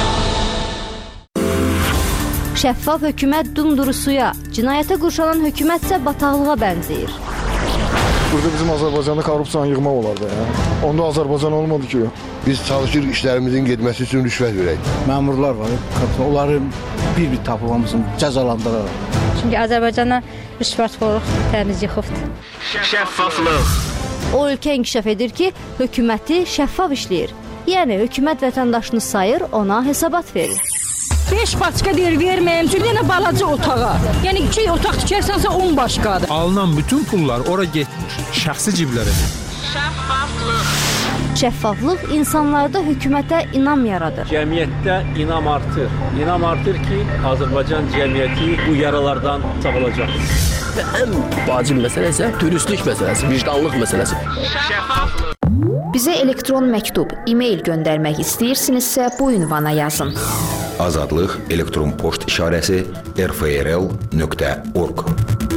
Şəffaf hökumət dumduru suya, cinayətə qurşanan hökumətsə bataqlığa bənzəyir. Burada bizim Azərbaycanda korrupsiyanı yığmaq olardı. Ya. Onda Azərbaycan olmadı ki. Biz çalışırıq işlərimizin getməsi üçün rüşvət verək. Məmurlar var, onları bir-bir tapılmamızın cəzalandıraraq. Çünki Azərbaycana rüşvətxorluq təmiz yıxıbdır. Şəffaflıq. O ölkə inkişaf edir ki, hökuməti şəffaf işləyir. Yəni hökumət vətəndaşını sayır, ona hesabat verir. beş başqa deyir verməyim, çünki yenə balaca otağa. Yəni iki otaq tikərsənsə on başqadır. Alınan bütün pullar ora getmir, şəxsi ciblərə. Şəffaflıq. Şəffaflıq insanlarda hökumətə inam yaradır. Cəmiyyətdə inam artır. İnam artır ki, Azərbaycan cəmiyyəti bu yaralardan sağalacaq. Və ən vacib məsələ isə dürüstlük məsələsi, vicdanlıq məsələsi. Şəffaflıq. Bizə elektron məktub, e-mail göndərmək istəyirsinizsə bu ünvana yazın. Azadlıq elektron poçt işarəsi r f r l nöqtə org.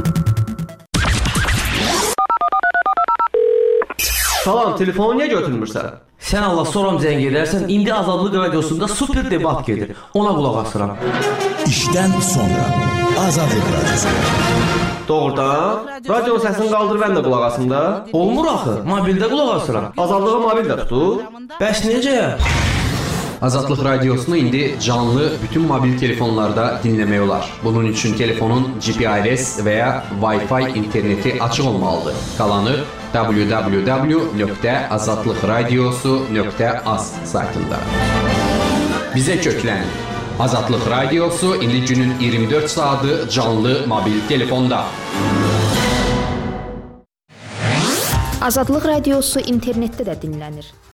Salam, telefonu niyə götürmürsən? Sən Allah soram zəng edərsən, indi Azadlıq radiosunda super debat gedir. Ona qulaq asıram. İşdən sonra Azadlıq radiosu. Doğrudan? Radionun səsini qaldır, mən də qulaq asım da. Olmur axı, mobildə qulaq asıram. Azadlığı mobildə tutur. Bəs necə? Azadlıq radiosunu indi canlı bütün mobil telefonlarda dinləmək olar. Bunun üçün telefonun G P R S və ya Wi-Fi interneti açıq olmalıdır. Qalanı w w w nöqtə azadlıq radiosu nöqtə az saytında. Bizə köklənin. Azadlıq radiosu indi günün iyirmi dörd saatı canlı mobil telefonda. Azadlıq radiosu internetdə də dinlənir.